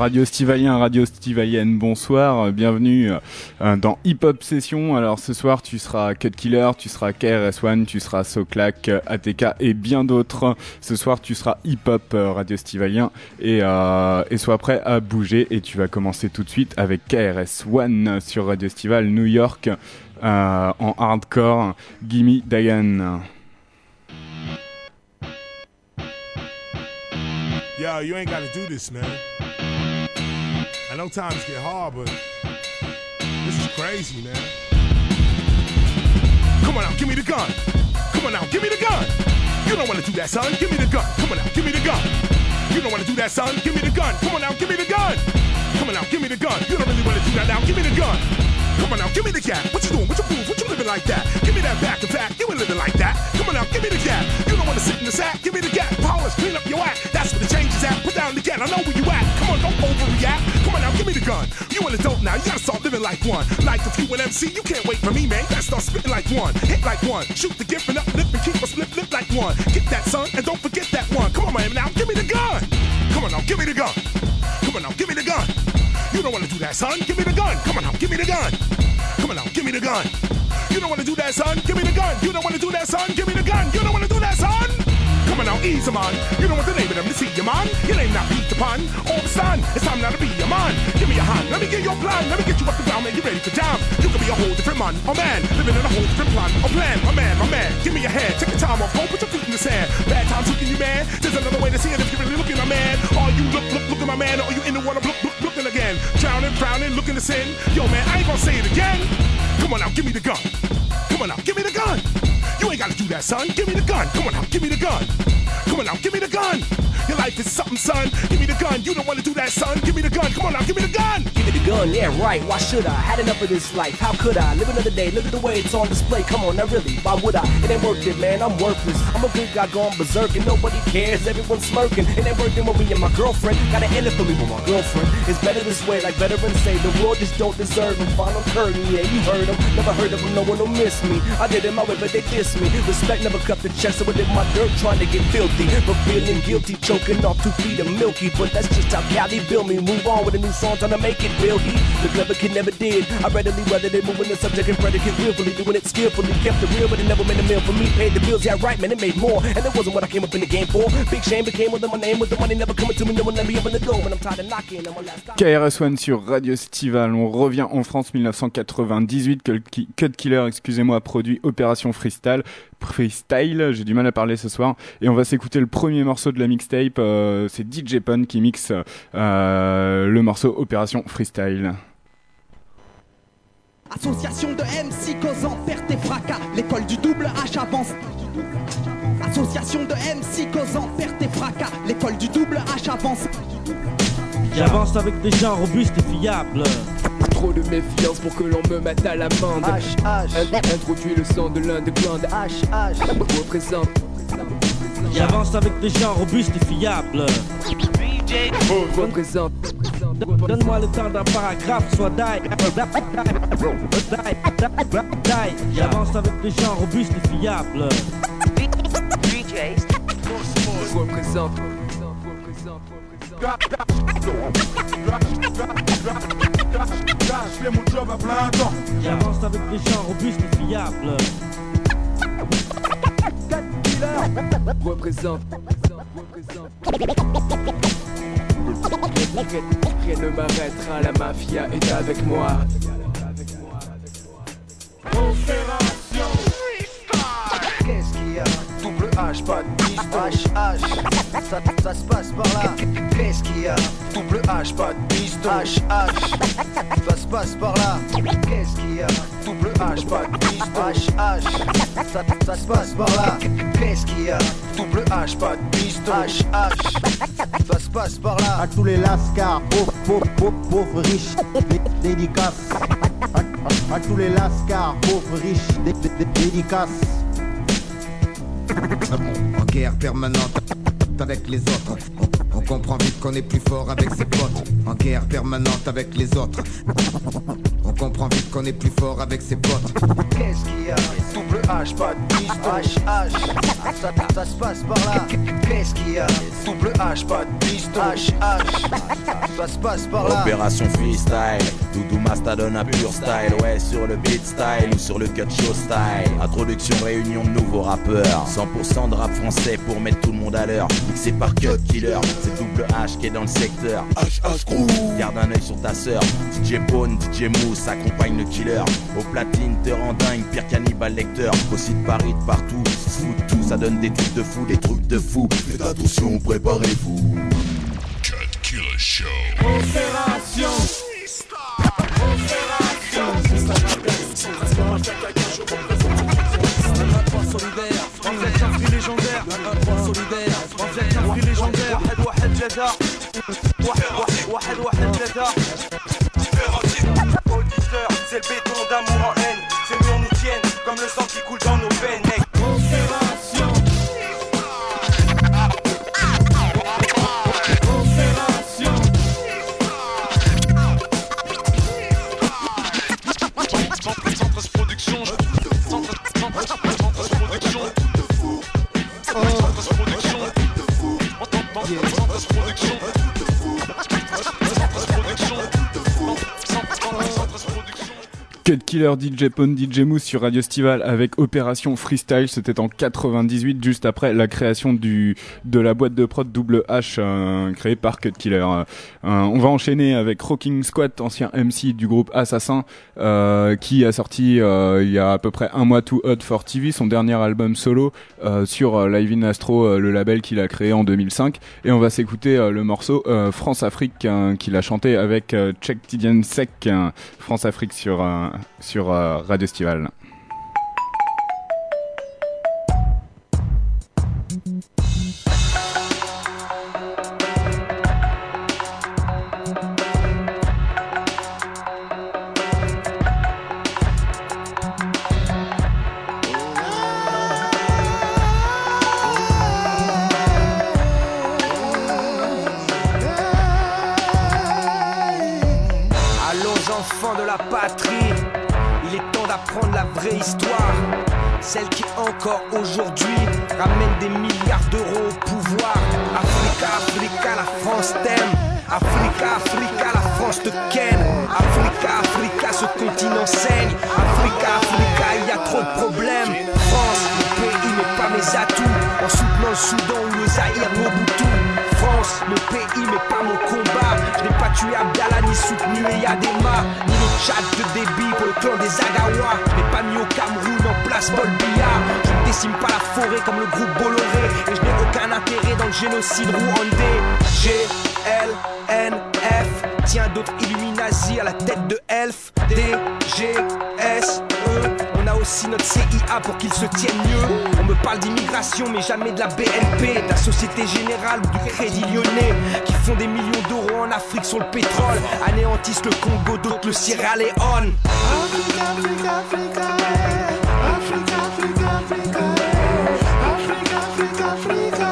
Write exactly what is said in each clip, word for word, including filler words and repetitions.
Radio Stivalien, Radio Stivalienne, bonsoir, bienvenue euh, dans Hip Hop Session. Alors ce soir tu seras Cut Killer, tu seras K R S One, tu seras Soclac, A T K et bien d'autres. Ce soir tu seras Hip Hop euh, Radio Stivalien et, euh, et sois prêt à bouger et tu vas commencer tout de suite avec K R S One sur Radio Stival New York euh, en hardcore, Gimme Dagan. Yo, you ain't gotta do this, man. I know times get hard, but this is crazy, man. Come on now, give me the gun. Come on now, give me the gun. You don't wanna do that, son. Give me the gun. Come on now, give me the gun. You don't wanna do that, son. Give me the gun. Come on now, give me the gun. Come on now, give me the gun. You don't really wanna do that now. Give me the gun. Come on now, give me the cat. What you doing? What you prove? What you living like that? Give me that back to back. You ain't living like that. Come on now, give me the cat. You don't wanna sit in the sack. Give me the cat. Polish, clean up your act. That's where the change is at. Put down the cat. I know where you at. Come on, don't overreact. Come on now, give me the gun. You an adult now. You gotta start living like one. Like if you an M C, you can't wait for me, man. You gotta start spitting like one. Hit like one. Shoot the gift and uplift and keep us flip, flip like one. Get that, son, and don't forget that one. Come on, man, now give me the gun. Come on now, give me the gun. Come on now, give me the gun. You don't wanna do that, son. Give me the gun. Come on now, give me the gun. Come on now, give me the gun. You don't wanna do that, son. Give me the gun. You don't wanna do that, son. Give me the gun. You don't wanna do that, son. Come on now, easy man. You don't want the name of them to see you, man. Your name not Peter Pan. All the sun. It's time now to be a man. Give me your hand. Let me get your plan. Let me get you up the ground and you ready to jam. You can be a whole different man. A man living in a whole different plan. A plan. My man, my man. Give me your hand. Take the time off. Go put your feet in the sand. Bad times looking you, man. There's another way to see it if you're really looking, my man. Are you look, look, look at my man? Or are you in the water look, look, looking again? Drowning, frowning, looking to sin. Yo, man, I ain't gonna say it again. Come on now, give me the gun. Come on now, give me the gun. You ain't gotta do that, son. Give me the gun. Come on now, give me the gun. Come on now, give me the gun. Your life is something, son. Give me the gun. You don't wanna do that, son. Give me the gun. Come on now, give me the gun. Give me the gun, yeah, right. Why should I? Had enough of this life. How could I? Live another day. Look at the way it's on display. Come on, now really. Why would I? It ain't worth it, man. I'm worthless. I'm a good guy going berserk and nobody cares. Everyone's smirking. It ain't working with me and my girlfriend. Gotta end it for me with my girlfriend. It's better this way, like veterans say. The world just don't deserve him. Final curtain, yeah, you heard him. Never heard of him, no one will miss me. I did it my way, but they diss me. Respect never cut the chest, so I did my dirt trying to get filthy. But feeling guilty, choking off two feet of milky. But that's just how Cali built me. Move on with a new song, trying to make it buildy. The clever kid never did. I readily rather than moving the subject and predicate willfully, doing it skillfully. Kept it real, but it never made a meal for me. Paid the bills, yeah, right, man, it made more. And it wasn't what I came up in the game for. Big shame became with my name, with the money never coming to me. No one let me open the door when I'm tired of knocking. K R S One sur Radio Stival. On revient en France dix-neuf cent quatre-vingt-dix-huit. Cut Killer, excusez-moi, produit Opération Freestyle. Freestyle, j'ai du mal à parler ce soir. Et on va s'écouter le premier morceau de la mixtape. Euh, c'est D J Pun qui mixe euh, le morceau Opération Freestyle. Association de M C causant perte et fracas. L'école du double H avance. Association de M C causant perte et fracas. L'école du double H avance. J'avance avec des gens robustes et fiables. Trop de méfiance pour que l'on me mette à l'amende. H H Introduit le son de l'underground. H H Représente. J'avance avec des gens robustes et fiables. Représente. Donne-moi le temps d'un paragraphe, soit die. J'avance avec des gens robustes et fiables. Représente. Je fais mon job à plein temps. J'avance avec des gens robustes et fiables. Représente. Rien ne m'arrêtera, la mafia est avec moi. Opération Qu'est-ce qu'il y a? Double H, pas de piste. H H ça, ça se passe par là. Qu'est-ce qu'il y a? Double H, pas de piste. H H ça se passe par là. Qu'est-ce qu'il y a? Double H, pas de piste. H H ça, ça se passe par là. Qu'est-ce qu'il y a? Double H, pas de piste. H H ça se passe par là. À tous les lascars, pauvres, pauvres, pauvres, pauvres riches, dé- dédicaces. À, à, à tous les lascars, pauvres riches, dé- dé- dé- dédicaces. En guerre permanente avec les autres. On, on comprend vite qu'on est plus fort avec ses potes. En guerre permanente avec les autres. On comprend vite qu'on est plus fort avec ses potes. Qu'est-ce qu'il y a? Double H, pas de piste. H H ça, ça se passe par là. Qu'est-ce qu'il y a? Double H, pas de piston. H, H, ça se passe par là. Opération freestyle, Doudou Masta donne un pur style. Ouais, sur le beat style ou sur le cut show style. Introduction, réunion de nouveaux rappeurs. cent pour cent de rap français pour mettre tout le monde à l'heure. Mixé par Cut Killer, c'est Double H qui est dans le secteur. H H Crew. Garde un œil sur ta sœur. D J Bone, D J Mousse accompagne le killer. Au platine te rend dingue, pire cannibale lecteur. Aussi de Paris, de partout, fout tout, ça donne des trucs de fou, des trucs de fou. Faites attention, préparez-vous. Cut Killer Show. Opération. solidaire, on fait un prix légendaire, solidaire, on fait un prix légendaire, واحد واحد جدا, واحد واحد جدا. Auditeur, c'est le béton d'amour en haine, ces murs nous tiennent comme le sang qui coule dans nos veines. Opération. Opération. Centre production. Cut Killer, D J Pone, D J Mousse sur Radio Stival avec Opération Freestyle. C'était en quatre-vingt-dix-huit, juste après la création du de la boîte de prod Double H euh, créée par Cut Killer. Euh, on va enchaîner avec Rocking Squat, ancien M C du groupe Assassin, euh, qui a sorti euh, il y a à peu près un mois Too Hot for T V, son dernier album solo euh, sur euh, Live in Astro, euh, le label qu'il a créé en deux mille cinq. Et on va s'écouter euh, le morceau euh, France Afrique euh, qu'il a chanté avec euh, Check Tidiane Sec, euh, France Afrique sur euh, sur euh, Radio Stival. Allons enfants de la patrie, il est temps d'apprendre la vraie histoire, celle qui encore aujourd'hui ramène des milliards d'euros au pouvoir. Africa, Africa, la France t'aime. Africa, Africa, la France te ken. Africa, Africa, ce continent saigne. Africa, Africa, il y a trop de problèmes. France, le pays mais pas mes atouts. En soutenant le Soudan ou le Zaïre, Mobutu. France, le pays mais pas mon combat. Je n'ai pas tué Abdallah ni soutenu Eyadema, ni le Tchad de débit pour le clan des Agawa. Je n'ai pas mis au Cameroun en place Paul Biya. Je ne décime pas la forêt comme le groupe Bolloré. Et je n'ai aucun intérêt dans le génocide rwandais. G L N F, tiens d'autres Illuminati à la tête de Elf. D G S E, on a aussi notre C I A pour qu'ils se tiennent mieux. On me parle d'immigration mais jamais de la B N P, de la Société Générale ou du Crédit Lyonnais, qui font des millions d'euros en Afrique sur le pétrole, anéantissent le Congo, d'autres le Sierra Leone. Africa, Africa, Africa, Africa, Africa, Africa, Africa, Africa, Africa.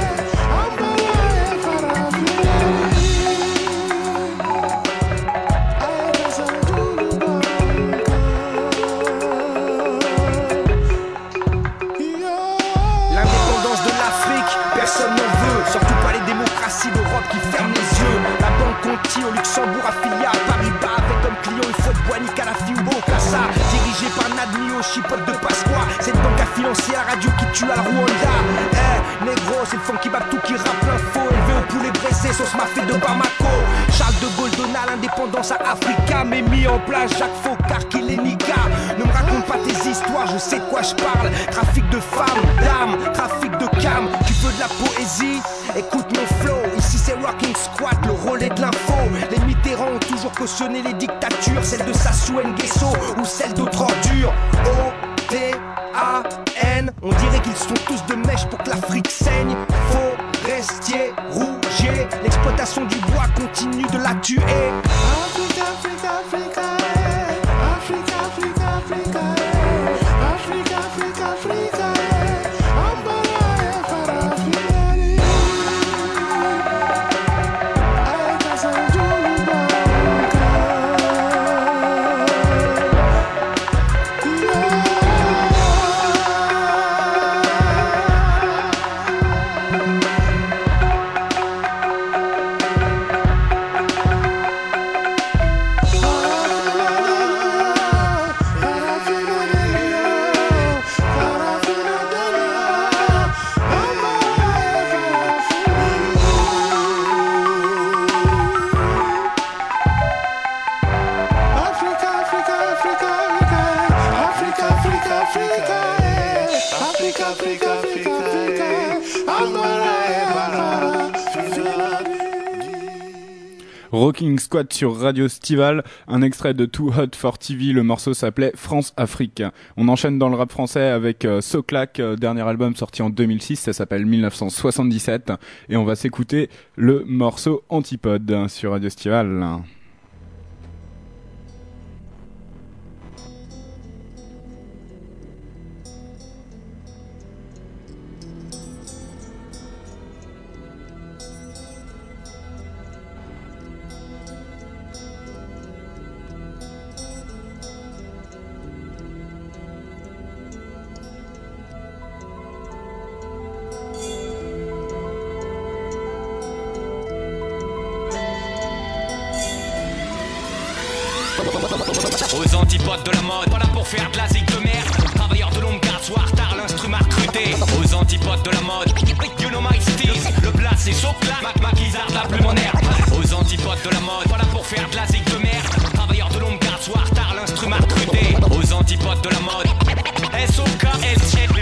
Personne n'en veut, surtout pas les démocraties d'Europe qui ferment les yeux. La banque Conti au Luxembourg affiliée à Paris-Bas, avec comme client une fois de Boigny, Kadhafi ou Bokassa. Dirigée par Nadmi au chipote de Pasqua, cette banque a financé la radio qui tue à Rwanda. Eh, hey, négro, c'est le funky Babtou qui rappe l'info. Élevé au poulet braisé, sauce mafé de Bamako. Charles de Gaulle donna l'indépendance à Africa, mais mis en place Jacques Faucard qui les niqua. Ne me raconte pas tes histoires, je sais de quoi je parle. Trafic de femmes, d'âmes, trafic de cam. Tu veux de la poésie? Écoute mon flow, ici c'est Rocking Squat, le relais de l'info. Les Mitterrand ont toujours cautionné les dictatures, celle de Sassou Nguesso ou celle d'autres ordures. O T A N, on dirait qu'ils sont tous de mèche pour que l'Afrique saigne. Forestier, rougier, l'exploitation du bois continue de la tuer. Africa, Africa, Africa, Africa, Africa, Africa, Africa, Africa, Africa. Africa, Africa, eh. Angola, eh, bara. Rocking Squad sur Radio Stival, un extrait de Too Hot for T V, le morceau s'appelait France-Afrique. On enchaîne dans le rap français avec euh, Soclac, euh, dernier album sorti en deux mille six, ça s'appelle dix-neuf cent soixante-dix-sept, et on va s'écouter le morceau Antipode sur Radio Stival. Aux antipodes de la mode, pas là pour faire de la zig de merde. Travailleurs de longue garde, soir tard, l'instrument recruté. Aux antipodes de la mode, you know my steez. Le plat c'est Soclac, Mac Maquisard la plume en herbe. Aux antipodes de la mode, pas là pour faire de la zig de merde. Travailleurs de longue garde, soir tard, l'instrument recruté. Aux antipodes de la mode, S O K S L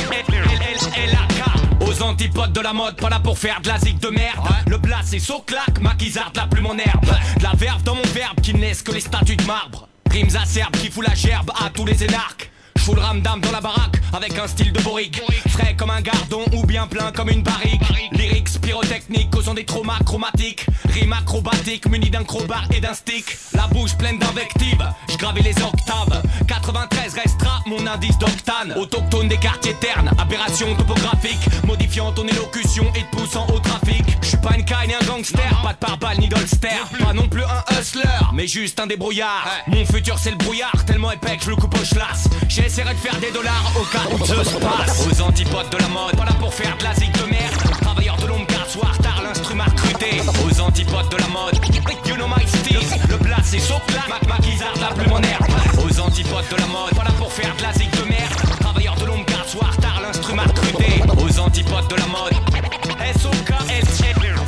L A K. Aux antipodes de la mode, pas là pour faire de la zig de merde. Le plat c'est Soclac, Maquisard la plume en herbe. De la verve dans mon verbe qui ne laisse que les statues de marbre. Rimes acerbes qui fout la gerbe à tous les énarques. J'fous le ramdam dans la baraque avec un style de boric. Frais comme un gardon ou bien plein comme une barrique. Lyrics pyrotechniques causant des traumas chromatiques. Rimes acrobatiques munis d'un crowbar et d'un stick. La bouche pleine d'invectives, j'gravais les octaves. quatre-vingt-treize restera mon indice d'octane. Autochtone des quartiers ternes, aberration topographique. Modifiant ton élocution et te poussant au trafic. J'suis pas une caille ni un gangster, pas de pare-balles ni d'holster. Pas non plus un hustler, mais juste un débrouillard. Mon futur c'est le brouillard, tellement épais que je le coupe au schlass. J'essaierai de faire des dollars au cas où tout se passe. Aux antipodes de la mode, pas là pour faire de la zig de merde. Travailleurs de longue garde, soir tard, l'instrument recruté. Aux antipodes de la mode, you know my steez. Le plat c'est Soclac, Mac Maquisard la plume en herbe. Aux antipodes de la mode, pas là pour faire de la zig de merde. Travailleurs de longue garde, soir tard, l'instrument recruté. Aux antipodes de la mode, S O K S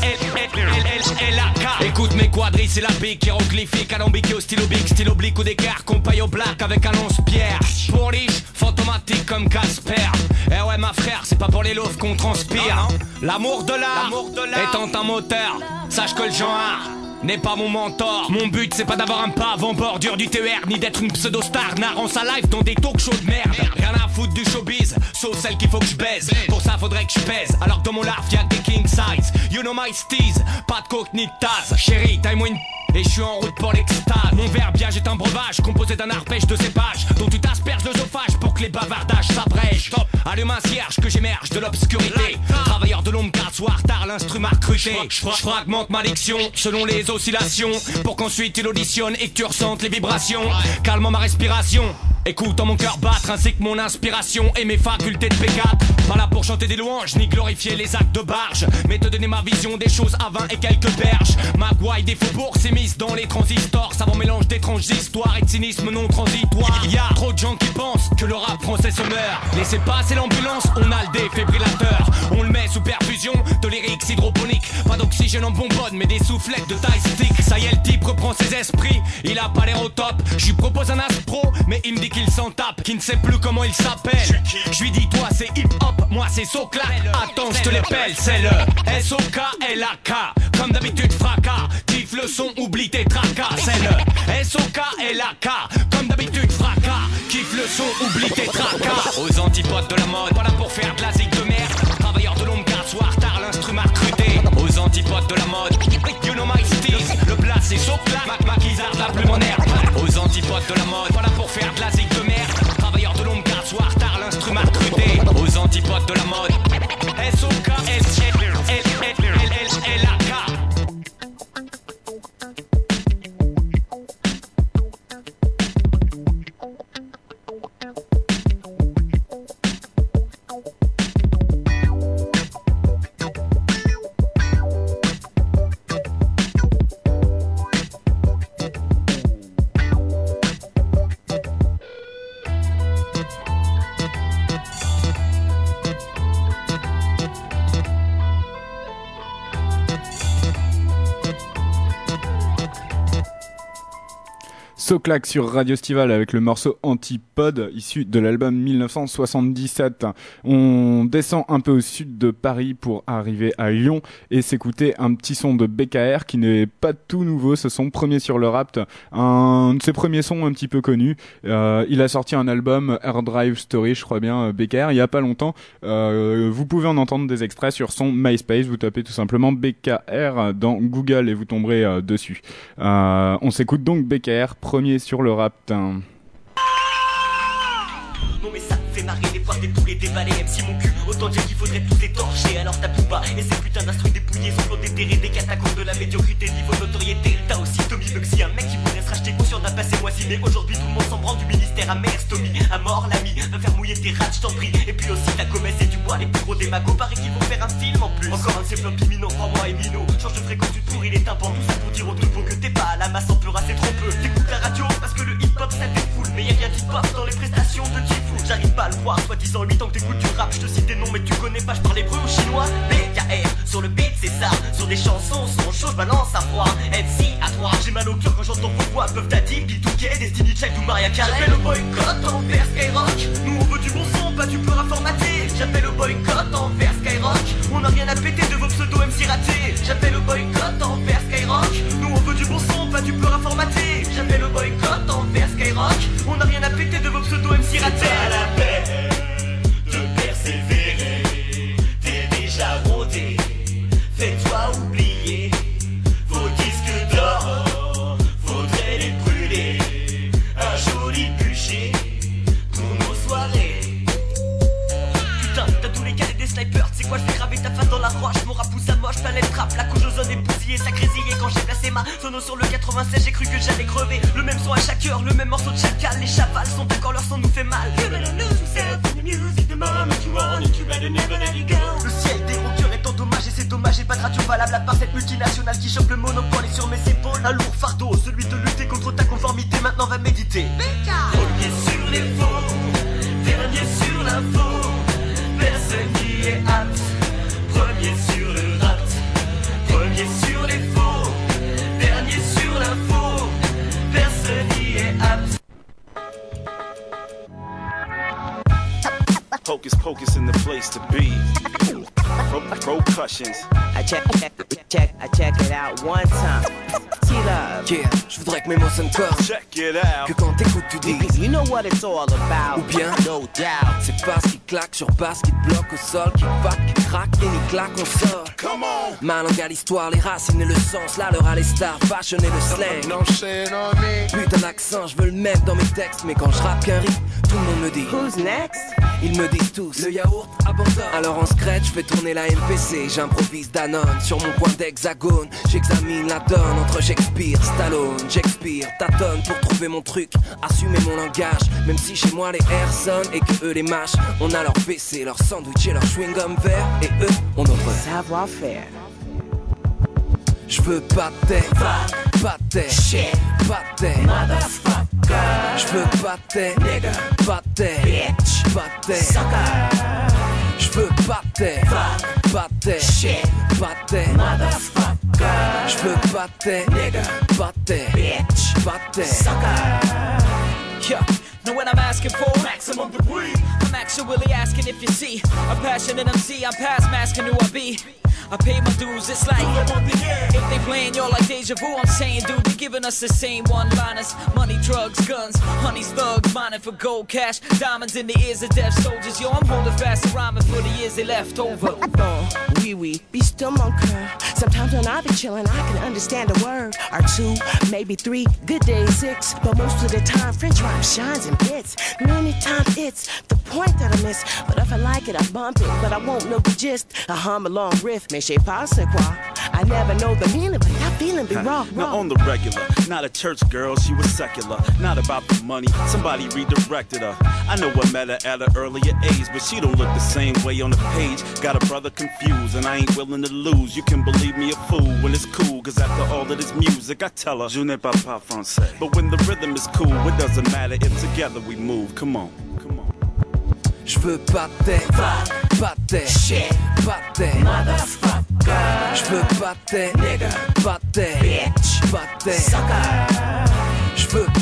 L A K. Écoute mes quadrilles, c'est la pique hiéroglyphique, alambiqué au stylo bic, stylo oblique ou d'équerre qu'on paye au black avec un lance-pierre. Pour liche, fantomatique comme Casper. Eh ouais ma frère, c'est pas pour les loaves qu'on transpire. L'amour de l'art étant un moteur, sache que le genre n'est pas mon mentor. Mon but c'est pas d'avoir un pave en bordure du T E R, ni d'être une pseudo-star narrant sa life dans des talk shows de merde. Rien à foutre du showbiz, sauf celle qu'il faut que je baise. Pour ça faudrait que je pèse, alors que dans mon larve y'a des king size. You know my steez, pas de coke ni de tasse. Chérie, taille-moi une et je suis en route pour l'extase. Mon verbiage est un breuvage composé d'un arpège de cépages dont tu t'asperges l'œsophage pour que les bavardages s'abrègent. Allume un cierge que j'émerge de l'obscurité. Travailleur de l'ombre garde soir tard, l'instrument recruté. Je fragmente ma diction selon les oscillations pour qu'ensuite tu l'auditionnes et que tu ressentes les vibrations. Calmant ma respiration, écoutant mon cœur battre ainsi que mon inspiration et mes facultés de P quatre. Pas là pour chanter des louanges ni glorifier les actes de barge, mais te donner ma vision des choses à vin et quelques berges. Ma gouaille des faubourgs s'est mise dans les transistors, savant mélange d'étranges histoires et de cynisme non transitoire. Il y a trop de gens qui pensent que le rap français se meurt. Laissez passer l'ambulance, on a le défibrillateur. On le met sous perfusion de lyrics hydroponiques. Pas d'oxygène en bonbonne mais des soufflettes de taille stick. Ça y est, le type reprend ses esprits, il a pas l'air au top. Je lui propose un astro mais il me dit qu'il s'en tape, qu'il ne sait plus comment il s'appelle. Je lui dis toi c'est hip hop, moi c'est Soclac. Attends je te l'épelle, c'est le S O K L A K. Comme d'habitude fracas, kiffe le son, oublie tes tracas. C'est le S O K L A K. Comme d'habitude fracas, kiffe le son, oublie tes tracas. Aux antipodes de la mode, pas là pour faire de la zig de merde. Travailleurs de longue garde, soir tard, l'instrument recruté. Aux antipodes de la mode, you know my steez. Le plat c'est Soclac, Mac Maquisard la plume en herbe. Aux antipodes de la mode, pas là pour faire de la zig de merde. Travailleurs de longue garde, soir tard, l'instrument recruté. Aux antipodes de la mode, S O K S L A K. Soclac sur Radio Stival avec le morceau Antipode issu de l'album dix-neuf cent soixante-dix-sept. On descend un peu au sud de Paris pour arriver à Lyon et s'écouter un petit son de B K R qui n'est pas tout nouveau, ce son premier sur le Rapt, un de ses premiers sons un petit peu connus. Euh, il a sorti un album Air Drive Story, je crois bien, B K R, il y a pas longtemps. Euh, vous pouvez en entendre des extraits sur son MySpace, vous tapez tout simplement B K R dans Google et vous tomberez euh, dessus. Euh, on s'écoute donc B K R, premier sur le Rapt. Non mais ça me fait marrer les voir détourer, dévaler M C mon cul. Autant dire qu'il faudrait tous étorcher. Alors t'as Booba et ces putains d'instruits dépouillés sont plans déterrés des catacombes de la médiocrité niveau notoriété. T'as aussi Tommy Bugsy, un mec qui voudrait se racheter conscient d'un passé moisi. Mais aujourd'hui tout le monde s'en branle du ministère à mère. Tommy, à mort l'ami, va faire mouiller tes rats, j't'en prie. Et puis aussi t'as Gomez et Dubois, les plus gros démagos. Paraît qu'ils vont faire un film en plus. Encore un de ces flops imminents, crois-moi et Mino. Change de fréquence, tu te pourris les tympans. Tout ça pour dire au troupeau que t'es pas à la masse en pleura, c'est trop peu. T'écoutes la radio parce que le hip-hop ça défoule. Mais y'a rien d'hip-hop dans les prestations de Tifou. J'arrive pas à le croire, soit disant huit ans que t'écoutes du rap. Je te cite des noms mais tu connais pas, je parle hébreu ou chinois. B K R, sur le beat c'est ça. Sur des chansons, son chaud, je balance à froid. M C à trois, j'ai mal au cœur quand j'entends vos voix. Peuvent t'addy, Bidouquet, Destiny Child ou Maria Carey. J'appelle le boycott envers Skyrock. Nous on veut du bon son, pas du peur à formater. J'appelle le boycott envers Skyrock. On a rien à péter de vos pseudo M C ratés. J'appelle le boycott envers Skyrock. Nous on veut du bon son, pas du peur à formater. J'appelle le boycott envers Skyrock. On a rien à péter de vos pseudo M C ratés. À la peine de persévérer, t'es déjà rodé. Fais-toi oublier vos disques d'or, faudrait les brûler. Un joli bûcher pour nos soirées. Putain, t'as tous les cas des snipers. C'est quoi, je vais graver ta face dans la roche. Mon rap pousse à moche, planète trap. La couche ozone est bousillée, ça grésillait quand j'ai placé ma sono sur le quatre-vingt-seize. J'ai cru que j'allais crever. Le même son à chaque heure, le même morceau de chacal. Les chavals sont d'accord, leur son nous fait mal. You better lose yourself in the music. The moment you want it, you better never let it go. Le ciel des rockers est endommagé, c'est dommage. J'ai pas de radio valable à part cette multinationale qui chope le monopole et sur mes épaules un lourd fardeau, celui de lutter contre ta conformité. Maintenant va méditer. Premier sur les faux, dernier sur l'info. Personne qui est apte. Premier sur le rap, premier sur les faux, dernier sur l'info. Personne n'y est apte. Hocus pocus in the place to be. Pro Percussions. I check, check, check, I check it out one time. T-Love. Yeah, je voudrais que mes mots sonnent fort. Check it out. Que quand t'écoutes tu dis You know what it's all about. Ou bien No doubt. C'est basse qui claque sur basse qui te bloque au sol, qui pack, qui craque et ni claque on sort. Come on. Ma langue à l'histoire, les racines et le sens. Là l'heure à les stars, fashion et le slang. No shit on me. Putain d'accent, je veux le mettre dans mes textes. Mais quand je rappe qu'un rythme, tout le monde me dit Who's next? Ils me disent tous, le yaourt abandonne. Alors en scratch, je fais tourner la M P C. J'improvise Danone sur mon coin d'hexagone. J'examine la donne entre Shakespeare, Stallone. Shakespeare tâtonne pour trouver mon truc. Assumer mon langage, même si chez moi les airs sonnent et que eux les mâchent. On a leur P C, leur sandwich et leur chewing-gum vert. Et eux, on notre savoir-faire. Je veux pas de tête, pas de tête, shit, pas de tête, motherfucker. Je veux pas de tête, nigga, pas de tête, bitch, pas de tête, sucker. Je veux pas de tête, pas de tête, shit, pas de tête, motherfucker. Je veux pas de tête, nigga, pas de tête, bitch, pas de tête, sucker. Yeah. Know what I'm asking for? Maximum degree. I'm actually asking if you see a passionate M C. I'm past masking who I be. I pay my dues, it's like if they playing y'all like deja vu, I'm saying, dude, they giving us the same one-liners. Money, drugs, guns, honey's thugs, mining for gold, cash, diamonds in the ears of deaf soldiers. Yo, I'm holding fast and rhyming for the years they left over. Oh, oui, oui, be still, mon cœur. Sometimes when I be chillin', I can understand a word or two, maybe three, good days, six. But most of the time, French rhyme shines in bits. Many times it's the point that I miss. But if I like it, I bump it, but I won't know the gist. I hum a long riff, mais je sais pas c'est quoi. I never know the meaning, but that feeling be raw, raw. Now on the regular, not a church girl, she was secular. Not about the money, somebody redirected her. I know I met her at an earlier age, but she don't look the same way on the page. Got a brother confused, and I ain't willing to lose. You can believe me a fool when it's cool, cause after all of this music, I tell her, je n'ai pas pas français. But when the rhythm is cool, it doesn't matter if together we move. Come on, come on. Je veux pas de tête, pas de tête, shit, pas de tête, motherfucker. Je veux pas de tête, nigga, pas de tête, bitch, pas de tête, sucker. Je veux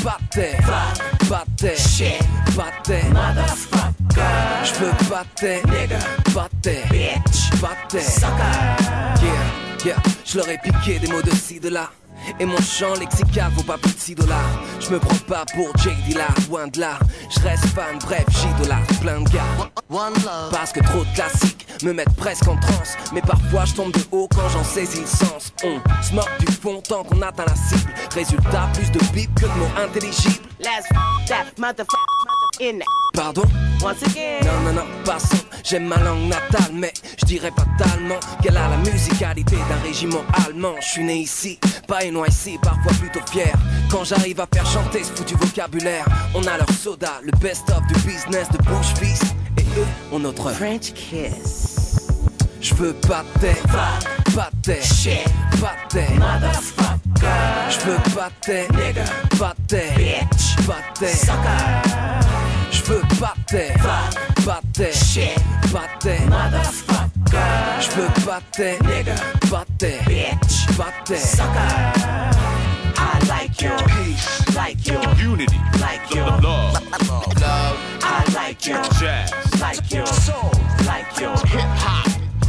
pas tes, pas tes, pas tes, je veux pas tes, pas tes, pas tes, yeah, yeah, je leur ai piqué des mots de ci, de là. Et mon chant lexical vaut pas plus de six dollars. Je me prends pas pour Jake Dilla, loin de là. Je reste fan, bref, j'idolâtre plein de gars. Parce que trop de classiques me mettent presque en transe. Mais parfois je tombe de haut quand j'en saisis le sens. On se moque du fond tant qu'on atteint la cible. Résultat, plus de bip que de mots intelligibles. Let's that motherfucker in there. Pardon? Once again. Non, non, non, passons. J'aime ma langue natale, mais je dirais fatalement qu'elle a la musicalité d'un régiment allemand. Je suis né ici, pas N Y C, parfois plutôt fier. Quand j'arrive à faire chanter ce foutu vocabulaire, on a leur soda, le best-of du business de Bush Fist. Et eux ont notre French kiss. Je veux pas tes, pas tes, shit, pas tes, motherfucker. Je veux pas tes, nigga, pas tes, bitch, pas tes, sucker. Je veux pas tes, pas tes, shit, pas tes, motherfucker. Je veux pas tes, nigga, pas tes, bitch, pas tes, sucker. I like your peace, like your unity, like your love, love. I like your jazz, like your soul, like your hip hop.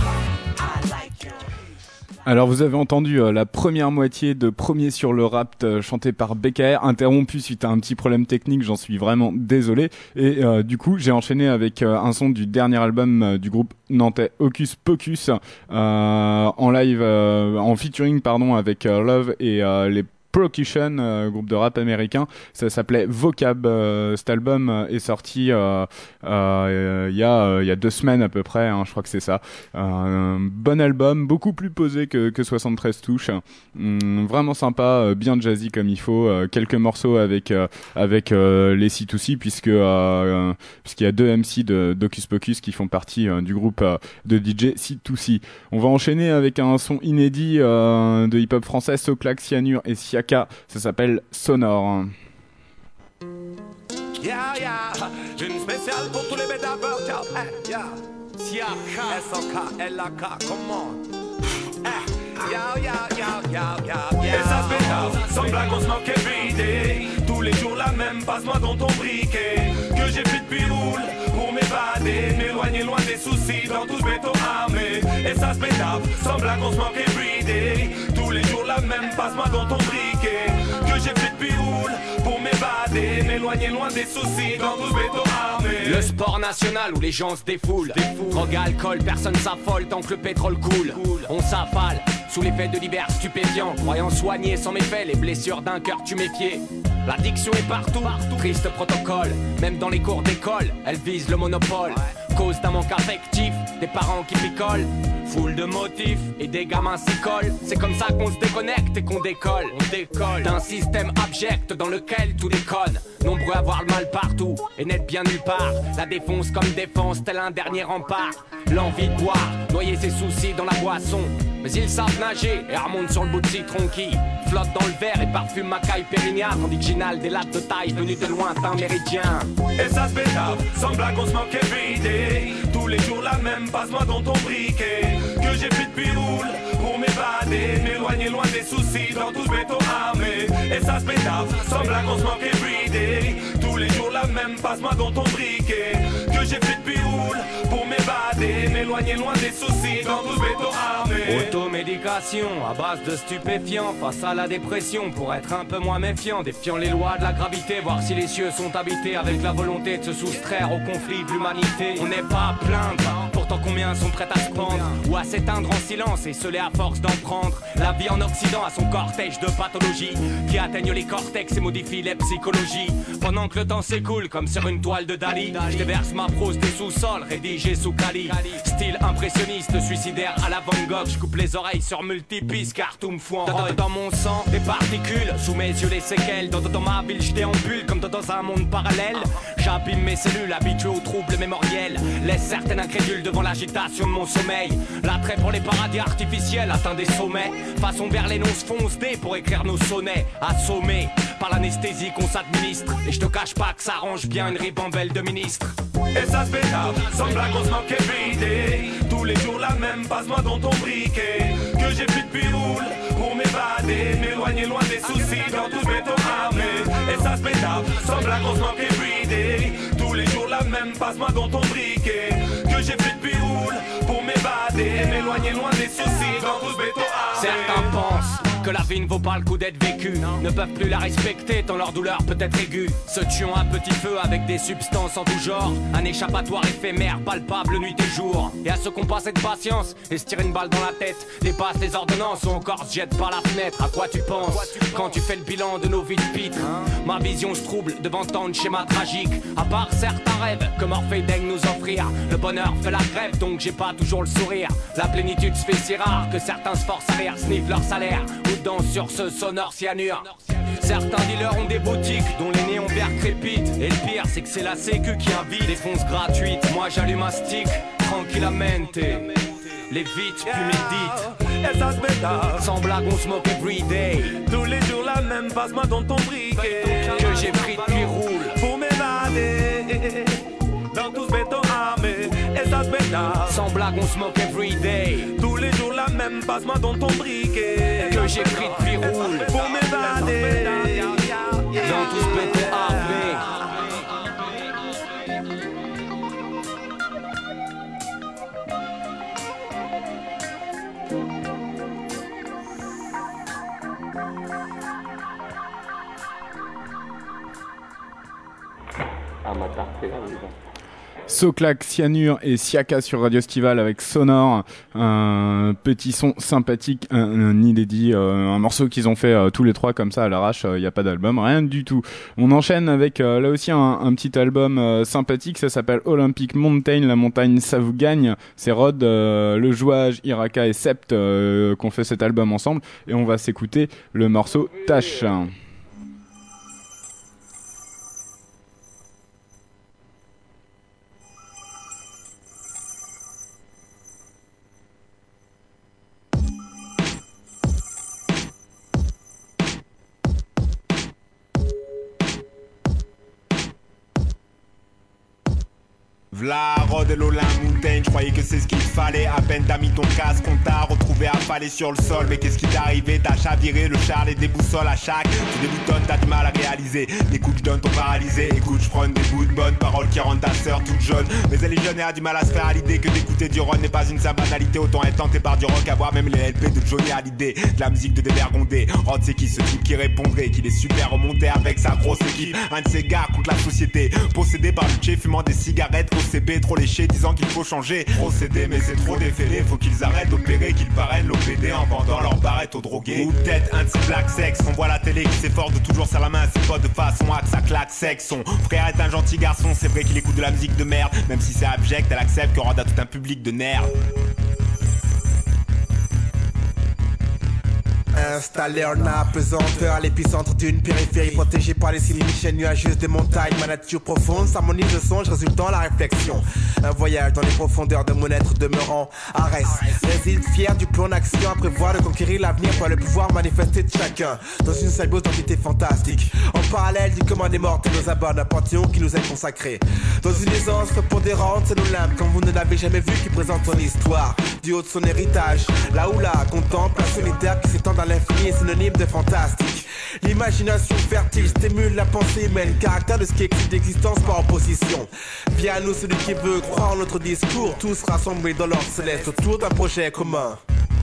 Alors vous avez entendu euh, la première moitié de Premier sur le rap euh, chanté par B K R, interrompu suite à un petit problème technique, j'en suis vraiment désolé. Et euh, du coup j'ai enchaîné avec euh, un son du dernier album euh, du groupe nantais Hocus Pocus euh, en live, euh, en featuring pardon avec euh, Love et euh, les Procution, euh, groupe de rap américain. Ça s'appelait Vocab. Euh, cet album euh, est sorti il euh, euh, y a il euh, y a deux semaines à peu près, hein, je crois que c'est ça. Euh, un bon album, beaucoup plus posé que, que soixante-treize touches. Hum, vraiment sympa, euh, bien jazzy comme il faut. Euh, quelques morceaux avec euh, avec euh, les C deux C puisque euh, puisqu'il y a deux M C de d'Hocus Pocus qui font partie euh, du groupe euh, de D J C deux C. On va enchaîner avec un son inédit euh, de hip-hop français, Soclac, Cyanure et Siaka. Ça s'appelle Sonore. Yeah, yeah, une spéciale pour tous les bédaveurs, yeah, yeah. Siaka, S O K, L A K, comment? Eh, yeah, yeah, yeah, yeah, yeah, yeah. Et ça se bédave, sans blague on se moque everyday. Tous les jours la même, passe-moi dans ton briquet. Que j'ai plus de piroule pour m'évader, m'éloigner loin des soucis dans tout ce béton armé. Et ça se bédave, sans blague on se moque everyday. Tous les jours la même, passe-moi dans ton briquet. Que j'ai plus de piroule pour m'évader, m'éloigner loin des soucis dans tout ce béton armé. Le sport national où les gens se défoulent, drogue, alcool, personne s'affole tant que le pétrole coule. On s'affale sous l'effet de divers stupéfiants, croyant soigner sans méfait les blessures d'un cœur tuméfié. L'addiction est partout, triste protocole. Même dans les cours d'école, elle vise le monopole. Cause d'un manque affectif, des parents qui picolent. Foule de motifs et des gamins s'y collent. C'est comme ça qu'on se déconnecte et qu'on décolle. On décolle d'un système abject dans lequel tout déconne. Nombreux à voir le mal partout et n'être bien nulle part. La défonce comme défense, tel un dernier rempart. L'envie de boire, noyer ses soucis dans la boisson. Mais ils savent nager et remontent sur le bout de citron qui flotte dans le verre et parfume Macaille Pérignard. Tandis que j'inhale des lattes de taille venues de lointains méridiens. Et ça se pétave, sans blague on se moque everyday. Tous les jours la même, passe-moi dans ton briquet. Que j'ai plus de piroule pour m'évader, m'éloigner loin des soucis dans tout ce béton armé. Et ça se pétave, sans blague on se moque everyday. Tous les jours la même, passe-moi dans ton briquet. Que j'ai plus de piroule pour m'évader, m'éloigner loin des soucis dans tout ce béton armé. Automédication à base de stupéfiants face à la dépression pour être un peu moins méfiant, défiant les lois de la gravité, voir si les cieux sont habités avec la volonté de se soustraire au conflit de l'humanité. On n'est pas à plaindre, pourtant combien sont prêts à se prendre ou à s'éteindre en silence et sceller à force d'en prendre. La vie en Occident a son cortège de pathologies qui atteignent les cortex et modifient les psychologies. Pendant que le temps s'écoule comme sur une toile de Dali, je déverse ma prose des sous-sols rédigée sous Cali. Style impressionniste, suicidaire à la Van Gogh. Je coupe les oreilles sur multipistes car tout me fout en rogne. Dans mon sang, des particules, sous mes yeux les séquelles. Dans, dans ma ville je déambule comme dans un monde parallèle. J'abîme mes cellules, habitué aux troubles mémoriels. Laisse certaines incrédules devant l'agitation de mon sommeil. L'attrait pour les paradis artificiels atteint des sommets. Façon Berlénos fonce dé pour écrire nos sonnets. Assommés par l'anesthésie qu'on s'administre. Et je te cache pas que ça arrange bien une ribambelle de ministres. Et ça se pétave, sans blague on se moque everyday. Tous les jours la même, passe-moi dans ton briquet. Que j'ai plus de piroule pour m'évader, m'éloigner loin des soucis dans tout ce béton armé. Et ça ça se pétave, sans blague on se manque everyday. Tous les jours la même, passe-moi dans ton briquet. Que j'ai pris depuis roule pour m'évader, m'éloigner loin des soucis dans tout ce béton armé. Certains pensent que la vie ne vaut pas le coup d'être vécue, ne peuvent plus la respecter tant leur douleur peut être aiguë. Se tuant à petit feu avec des substances en tout genre, un échappatoire éphémère, palpable nuit et jour. Et à ceux qu'on passe cette patience et se tire une balle dans la tête, dépasse les ordonnances ou encore se jette par la fenêtre. À quoi tu penses quand tu fais le bilan de nos vies de pitre? Ma vision se trouble devant tant de schémas tragiques. À part certains rêves que Morphée daigne nous offrir, le bonheur fait la grève donc j'ai pas toujours le sourire. La plénitude se fait si rare que certains se forcent à rire, sniffent leur salaire ou dansent sur ce sonore cyanure. Certains dealers ont des boutiques dont les néons verts crépitent. Et le pire c'est que c'est la sécu qui invite des fonces gratuites. Moi j'allume un stick, tranquillamente. Les vites puis médites. Et ça se pétave, sans blague on smoke everyday. Tous les jours la même, passe-moi dans ton briquet. Que j'ai pris depuis roule pour m'évader dans tout ce béton armé. Et ça se pétave, sans blague on smoke everyday. Tous les jours la même, passe-moi dans ton briquet. Que j'ai pris depuis roule pour m'évader dans tout ce béton armé. Soclac, Cyanure et Siaka sur Radio Estival avec Sonore, un petit son sympathique, un, un inédit, euh, un morceau qu'ils ont fait euh, tous les trois comme ça à l'arrache, il euh, n'y a pas d'album, rien du tout. On enchaîne avec euh, là aussi un, un petit album euh, sympathique, ça s'appelle Olympic Mountain, la montagne ça vous gagne. C'est Rod, euh, Le Jouage, Iraka et Sept euh, qu'on fait cet album ensemble et on va s'écouter le morceau Tâche. V'là Rod et Lola Mountain, je croyais que c'est ce qu'il fallait. À peine t'as mis ton casque, on t'a retrouvé affalé sur le sol. Mais qu'est-ce qui t'est arrivé? T'as chaviré, le char et des boussoles à chaque. Tu déboutonnes, t'as du mal à réaliser. Les coups que je donne t'ont paralysé. Écoute, je prends des bouts de bonnes paroles qui rendent ta sœur toute jeune. Mais elle est jeune et a du mal à se faire à l'idée que d'écouter du rock n'est pas une simple banalité. Autant être tenté par du rock, avoir même les L P de Johnny Hallyday. De la musique de dévergondé. Rod c'est qui ce type qui répondrait? Qu'il est super remonté avec sa grosse équipe. Un de ces gars contre la société. Possédé par le tché, fumant des cigarettes O C B, trop léché, disant qu'il faut changer. Procédé, mais c'est trop défélé. Faut qu'ils arrêtent d'opérer, qu'ils parrainent l'O P D en vendant leurs barrettes aux drogués. Ou peut-être un de ces black sex. On voit la télé qui s'efforce de toujours serrer la main à ses potes de façon à que ça claque sexe. Son frère est un gentil garçon, c'est vrai qu'il écoute de la musique de merde. Même si c'est abject, elle accepte que Rod a tout un public de nerds. Installé en apesanteur à l'épicentre d'une périphérie protégée par les sinuiches nuageuses des montagnes. Ma nature profonde s'harmonise de songe résultant la réflexion. Un voyage dans les profondeurs de mon être demeurant Arès. Réside fier du plan d'action à prévoir de conquérir l'avenir par le pouvoir manifesté de chacun. Dans une symbiose d'entités fantastiques. En parallèle du commun des mortels aux abords d'un panthéon qui nous est consacré. Dans une aisance prépondérante, c'est l'Olympe comme vous ne l'avez jamais vu qui présente son histoire. Du haut de son héritage, là où là contemple un solitaire qui s'étend dans l'infini est synonyme de fantastique. L'imagination fertile stimule la pensée humaine, caractère de ce qui existe d'existence par opposition. Viens à nous celui qui veut croire en notre discours, tous rassemblés dans l'ordre céleste autour d'un projet commun.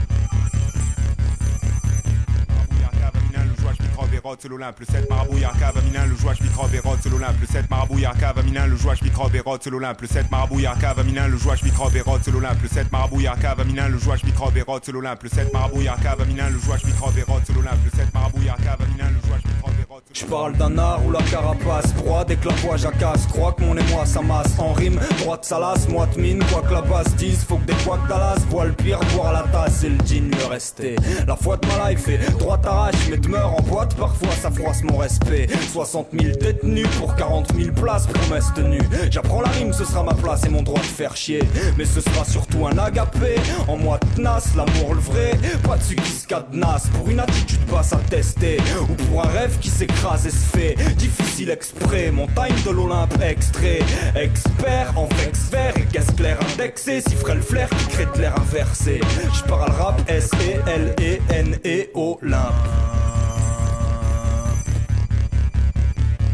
Rod c'est l'Olympe, le sept marabout Yarka va miner le jouage microbe et Rod c'est l'Olympe, le sept marabout Yarka va miner le jouage microbe et Rod c'est l'Olympe, le sept marabout Yarka va miner le jouage microbe et Rod c'est l'Olympe, le sept marabout Yarka va miner le jouage microbe et Rod c'est l'Olympe, le sept marabout Yarka va miner le jouage microbe et Rod c'est l'Olympe, le sept marabout Yarka va miner le jouage microbe et Rod. Je parle d'un art où la carapace froide et que la poix jacasse. Crois que mon émoi s'amasse en rime, droite salace, moite mine. Quoi que la basse dise, faut que des couacs Dallas voient le pire, boire la tasse et le jean me rester. La foi de ma life est droite arrache, mais demeure en boîte, parfois ça froisse mon respect. Soixante mille détenus pour quarante mille places, promesse tenue. J'apprends la rime, ce sera ma place et mon droit de faire chier. Mais ce sera surtout un agapé, en moi tenace, l'amour le vrai. Pas dessus qui se cadenasse, pour une attitude basse à tester. Ou pour un rêve qui s'écrase et se fait difficile exprès. Montagne de l'Olympe extrait. Expert en vex vert et caisse claire indexé. Si ferait le flair qui crée de l'air inversé. J'parle rap S E L E N E Olympe.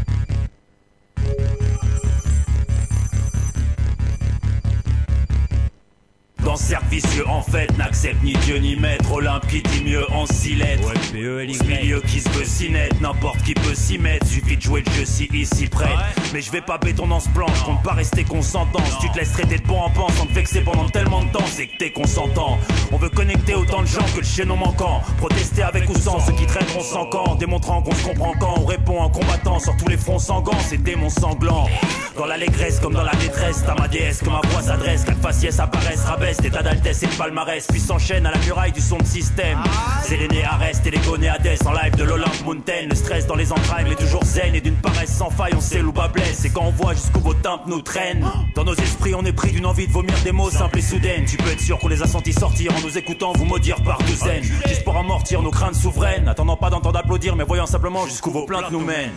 vicieux en fait n'accepte ni Dieu ni maître. Olympe qui dit mieux en six lettres. Ce milieu qui se veut si net, n'importe qui peut s'y mettre. Suffit de jouer le jeu si ici prêt. Mais je vais pas béton dans ce plan, je compte pas rester consentant. Si tu te laisses traiter de bon en pense sans te vexer pendant tellement de temps, c'est que t'es consentant. On veut connecter autant de gens que le chaînon manquant. Protester avec ou sans ceux qui traîneront sans camp, démontrant qu'on se comprend quand on répond en combattant sur tous les fronts sanglants, ces démons sanglants. Dans l'allégresse comme dans la détresse, t'as ma déesse que ma voix s'adresse. Quatre faciès apparaissent, rabaisse l'état d'altesse et le palmarès. Puis s'enchaîne à la muraille du son de système. Séréné Arrest et les Goné Hadès en live de l'Olympe Mountain. Le stress dans les entrailles mais toujours zen et d'une paresse sans faille. On sait où bas blesse et quand on voit jusqu'où vos tempes nous traînent. Dans nos esprits on est pris d'une envie de vomir des mots simples et soudaines. Tu peux être sûr qu'on les a sentis sortir en nous écoutant vous maudire par douzaines. Juste pour amortir nos craintes souveraines, attendant pas d'entendre applaudir mais voyant simplement jusqu'où vos plaintes nous mènent.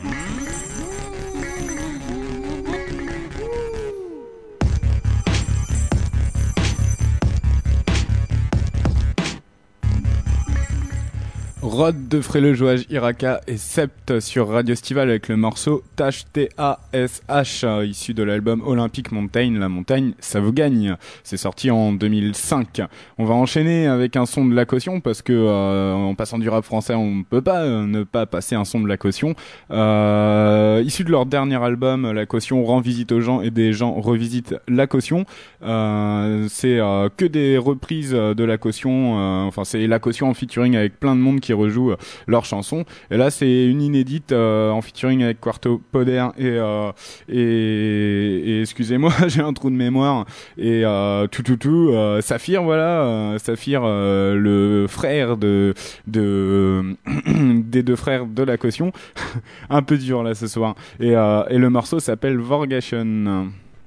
Rod de Fré-le-Jouage, Iraka et Sept sur Radio Stival avec le morceau Tash T A S H issu de l'album Olympique Mountain. La montagne, ça vous gagne. C'est sorti en deux mille cinq. On va enchaîner avec un son de la caution parce que euh, en passant du rap français, on ne peut pas euh, ne pas passer un son de la caution. Euh, issu de leur dernier album, La Caution rend visite aux gens et des gens revisitent La Caution. Euh, c'est euh, que des reprises de La Caution. Euh, enfin, c'est La Caution en featuring avec plein de monde qui rejouent euh, leurs chansons. Et là, c'est une inédite euh, en featuring avec Quarto Poder et, euh, et, et excusez-moi, j'ai un trou de mémoire. Et euh, tout, tout, tout, euh, Saphir, voilà, euh, Saphir, euh, le frère de, de des deux frères de La Caution. Un peu dur là ce soir. Et, euh, et le morceau s'appelle Vorgation.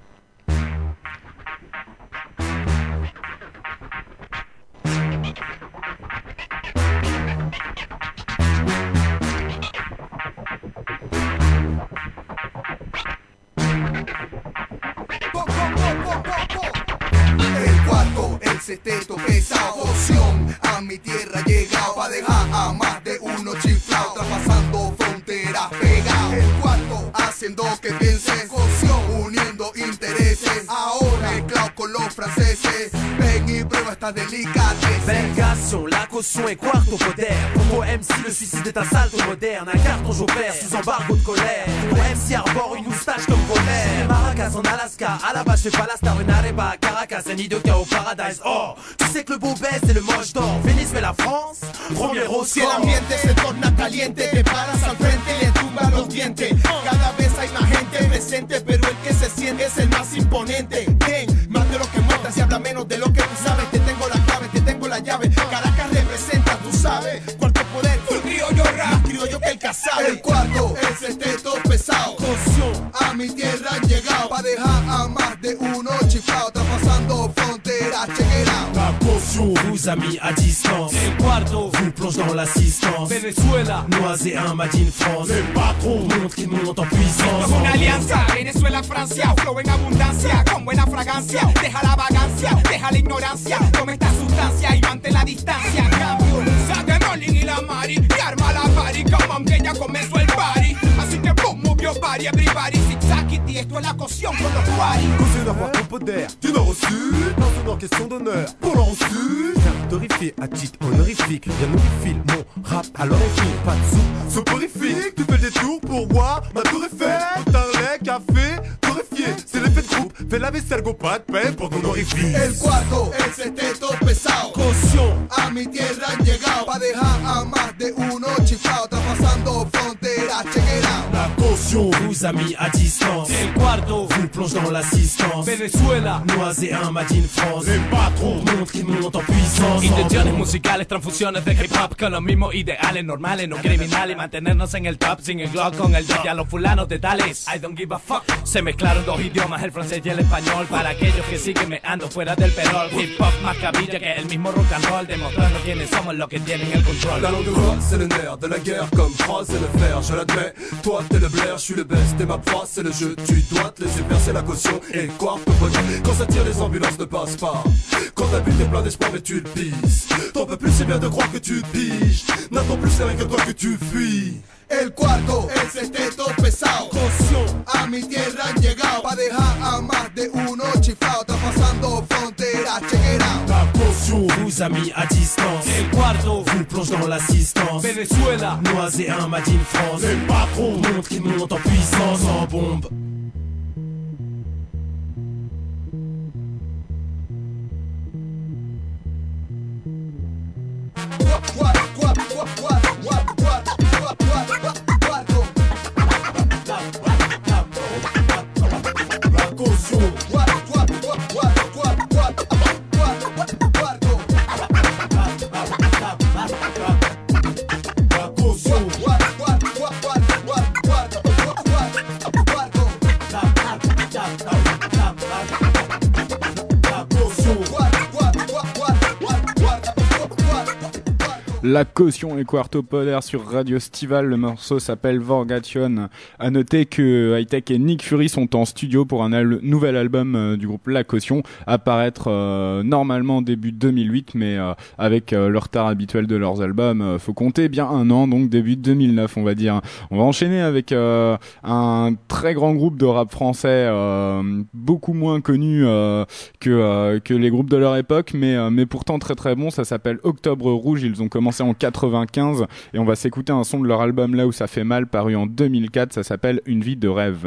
Sexteto pesado, opción a mi tierra llegado pa' dejar a más de uno chiflado, traspasando fronteras pegado. El cuarto haciendo que pienses, caución uniendo intereses. Ahora mezclado con los franceses, ven y prueba esta delicatesse. Vergation, la caution et Quarto Poder. Pour mon M C, le suicide est un salto moderne. Un carton j'opère sous embargo de colère. Mon M C arbore une moustache comme Baudelaire. Maracas en Alaska, à la base je fais pas la star, une aréba, Caracas, un nid de cas au paradise. Oh, tu sais que le beau baisse et le moche d'or. Venezuela, France, premier au Si el ambiente se torna caliente, te paras al frente y le tumba los dientes. Cada vez hay más gente presente, pero el que se siente es el más imponente. Bien, más de lo que muestras y habla menos de lo que tú sabes. Te tengo la clave, te tengo la llave. Caracas representa, tú sabes. Cuarto poder, full criollo rap, criollo que el casabe. El cuarto, el sexteto pesado. Caución, a mi tierra han llegado pa' dejar a más de uno chiflado, traspasando fronteras, check it out. La caution vous a mis à distance. El Quarto vous plonge dans l'assistance. Venezuela, Noisé un Made in France. Le patron montre qu'il monte en puissance. Una alianza, Venezuela, Francia, flow en abundancia, con buena fragancia. Deja la vagancia, deja la ignorancia. Toma esta sustancia y mantén la distancia. Cambio, saca Rolling y la Mari y arma la party, como que ya comenzó el party. Así que boom, move your body, everybody. Zigzag Kitty, esto es la caution con los party. Caution d'avoir ton poder, tu n'as reçu. Dans une question d'honneur, pour l'en reçu. Torréfié à titre honorifique, bien horrifique. Mon rap alors écrit, pas de sous. Soporifique, tu fais des tours pour boire ma tour Eiffel. T'as un lait, café, torréfié. C'est l'effet de groupe, fais la vaisselle, go pas de peine pour ton orifice. El cuarto, el sexteto pesado. Caution, a mi tierra han llegado pa' dejar a más de uno chiflado, traspasando fronteras, check it out. La caution vous a mis à distance. El Quarto vous plonge dans l'assistance. Venezuela, Noisé un Made in France. Le patron montre qu'il monte en puissance. Intenciones musicales, transfusiones de hip hop con los mismos ideales normales, no criminales. Mantenernos en el top sin el glock con el dog y a los fulanos de tales. I don't give a fuck. Se mezclaron dos idiomas, el francés y el español. Para aquellos que siguen me ando fuera del perol. Hip hop más cabilla que el mismo rock and roll. Demostrando quiénes somos los que tienen el control. La langue de roi, c'est le nerf de la guerre comme phrase et le fer, je l'admets. Toi t'es le blaire, je suis le best et ma proie c'est le jeu. Tu dois te laisser percer la caution et Quarto Poder. Quand ça tire les ambulances ne passe pas. Quand t'as but t'es plein d'espoir mais tu le pisses. T'en peux plus c'est bien de croire que tu te piges. N'attends plus c'est rien que toi que tu fuis. El cuarto, el sexteto pesado. Caution, a mi tierra han llegado pa' dejar a más de uno chiflado, traspasando fronteras, check it out. La amis à distance. El Cuarto vous plonge dans l'assistance. Venezuela, Noisé un Made in France. les patrons, Montre qu'il monte en puissance en bombe. La caution et Quarto Poder sur Radio Stival, le morceau s'appelle Vorgation. À noter que Hightech et Nick Fury sont en studio pour un al- nouvel album euh, du groupe La Caution, à paraître euh, normalement début deux mille huit, mais euh, avec euh, le retard habituel de leurs albums, euh, faut compter bien un an, donc début deux mille neuf on va dire. On va enchaîner avec euh, un très grand groupe de rap français, euh, beaucoup moins connu euh, que, euh, que les groupes de leur époque, mais, euh, mais pourtant très très bon. Ça s'appelle Octobre Rouge, ils ont commencé en quatre-vingt-quinze et on va s'écouter un son de leur album Là où ça fait mal, paru en deux mille quatre, ça s'appelle Une vie de rêve.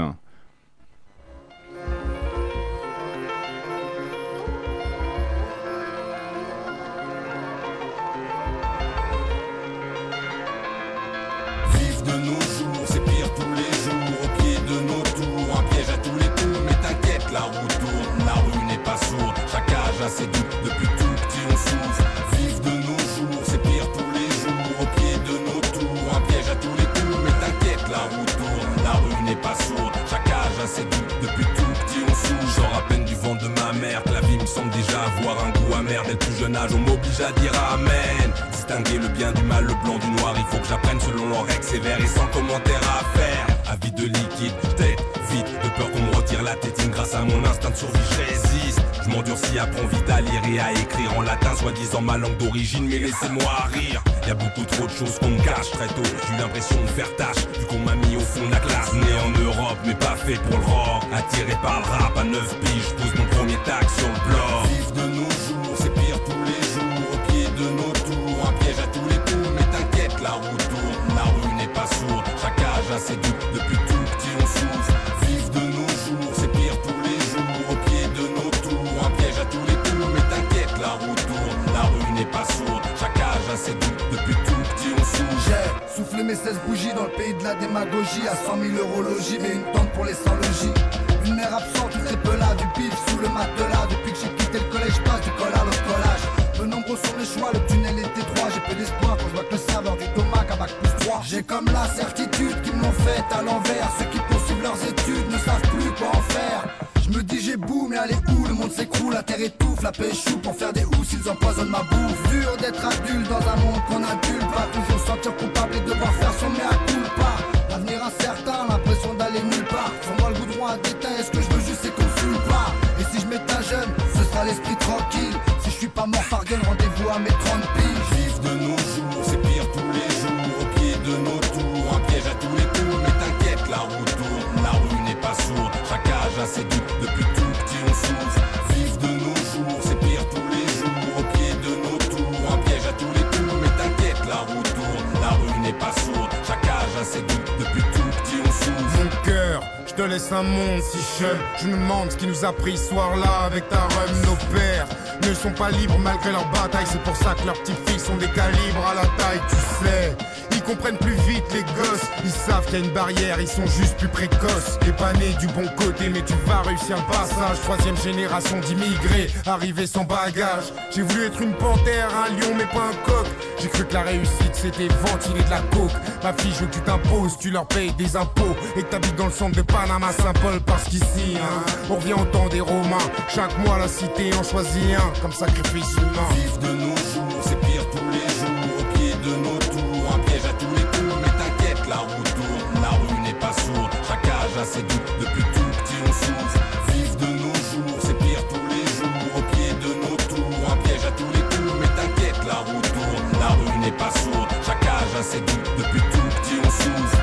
Vive de nos jours, c'est pire tous les jours, au pied de nos tours, un piège à tous les tours, mais t'inquiète, la roue tourne, la rue n'est pas sourde, chaque âge a ses doutes, depuis tout petit on souffre. Vive de nos jours, c'est pire tous les jours, au pied de nos tours, un piège à tous les tours, mais t'inquiète, la roue tourne, la rue n'est pas sourde, chaque âge a ses doutes, depuis tout petit on souffre. J'en à peine du vent de ma mère, que la vie me semble déjà avoir un goût amer. Dès le plus jeune âge on m'oblige à dire amen. Distinguer le bien du mal, le blanc du noir, il faut que j'apprenne selon leurs règles sévères et sans commentaire à faire. Avis de liquide, tête vite, de peur qu'on me retire la tétine. Grâce à mon instinct de survie je résiste. Je m'endurcis, apprends vite à lire et à écrire en latin, soi-disant ma langue d'origine, mais laissez-moi rire. Y a beaucoup trop de choses qu'on me cache très tôt, j'ai eu l'impression de faire tâche, vu qu'on m'a mis au fond de la classe. Né en Europe, mais pas fait pour le rock, attiré par le rap à neuf piges, je pose mon premier tag sur le bloc. Vive de nos jours, c'est pire tous les jours, au pied de nos tours, un piège à tous les tours, mais t'inquiète, la roue tourne, la rue n'est pas sourde, chaque âge a ses doutes, depuis tout petit on souffre. Vive de nos jours, c'est pire tous les jours, au pied de nos tours, un piège à tous les tours, mais t'inquiète, la roue tourne, la rue n'est pas sourde, chaque âge a ses doutes, depuis tout petit on souffre. J'ai soufflé mes seize bougies dans le pays de la démagogie, à cent mille euros logis, mais une tente pour les sans logis. Une mère absente, très peu là, du pif sous le matelas. Depuis que j'ai quitté le collège, je passe du col à l'autocollage. Peu nombreux sont les choix, le tunnel est étroit. J'ai peu d'espoir quand je vois que le serveur du domac à bac plus trois. J'ai comme la certitude qu'ils m'ont fait à l'envers. Ceux qui poursuivent leurs études ne savent plus quoi en faire. Je me dis j'ai beau, mais allez où? Le monde s'écroule, la terre étouffe, la paix échoue pour faire des housses, ils empoisonnent ma bouffe. Dur d'être adulte dans un monde qu'on adule pas, toujours sentir coupable et devoir faire son mea culpa. L'avenir incertain, l'impression d'aller nulle part. Sur moi le goudron à détail, est-ce que je veux juste c'est qu'on sulle pas? Et si je m'éteins jeune, ce sera l'esprit tranquille. Si je suis pas mort par gueule, rendez-vous à mes trente piges. Vive de nos jours, c'est pire tous les jours, au pied de nos tours, un piège à tous les tours, mais t'inquiète, la roue tourne, la rue n'est pas sourde, chaque âge a ses doutes, depuis tout petit on souffre. Vive de nos jours, c'est pire tous les jours, au pied de nos tours, un piège à tous les tours, mais t'inquiète, la roue tourne, la rue n'est pas sourde, chaque âge a ses doutes, depuis tout petit on souffre. Mon cœur, je te laisse un monde si jeune. Je me demande ce qui nous a pris ce soir-là avec ta rhum. Nos pères ne sont pas libres malgré leur bataille. C'est pour ça que leurs petits fils sont des calibres à la taille, tu sais. Ils comprennent plus vite les gosses. Ils savent qu'il y a une barrière, ils sont juste plus précoces. T'es pas né du bon côté mais tu vas réussir le passage. Troisième génération d'immigrés, arrivés sans bagage. J'ai voulu être une panthère, un lion mais pas un coq. J'ai cru que la réussite c'était ventiler de la coke. Ma fille je veux que tu t'imposes, tu leur payes des impôts. Et que t'habites dans le centre de Panama, Saint-Paul. Parce qu'ici hein, on revient au temps des Romains. Chaque mois la cité en choisit un comme sacrifice humain. Vive de nos jours, c'est pire tous les jours, au pied de nos tours, un piège à tous les tours, mais t'inquiète, la roue tourne, la rue n'est pas sourde, chaque âge a ses doutes, depuis tout petit on souffre. Vive de nos jours, c'est pire tous les jours, au pied de nos tours, un piège à tous les tours, mais t'inquiète, la roue tourne, la rue n'est pas sourde, chaque âge a ses doutes, depuis tout petit on souffre.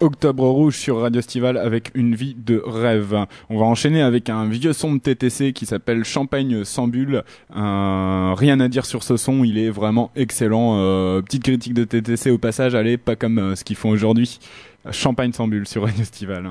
Octobre Rouge sur Radio Estival avec Une vie de rêve. On va enchaîner avec un vieux son de T T C qui s'appelle Champagne sans bulle. Euh, rien à dire sur ce son, il est vraiment excellent. Euh, petite critique de T T C au passage, allez, pas comme euh, ce qu'ils font aujourd'hui. Champagne sans bulle sur Radio Estival.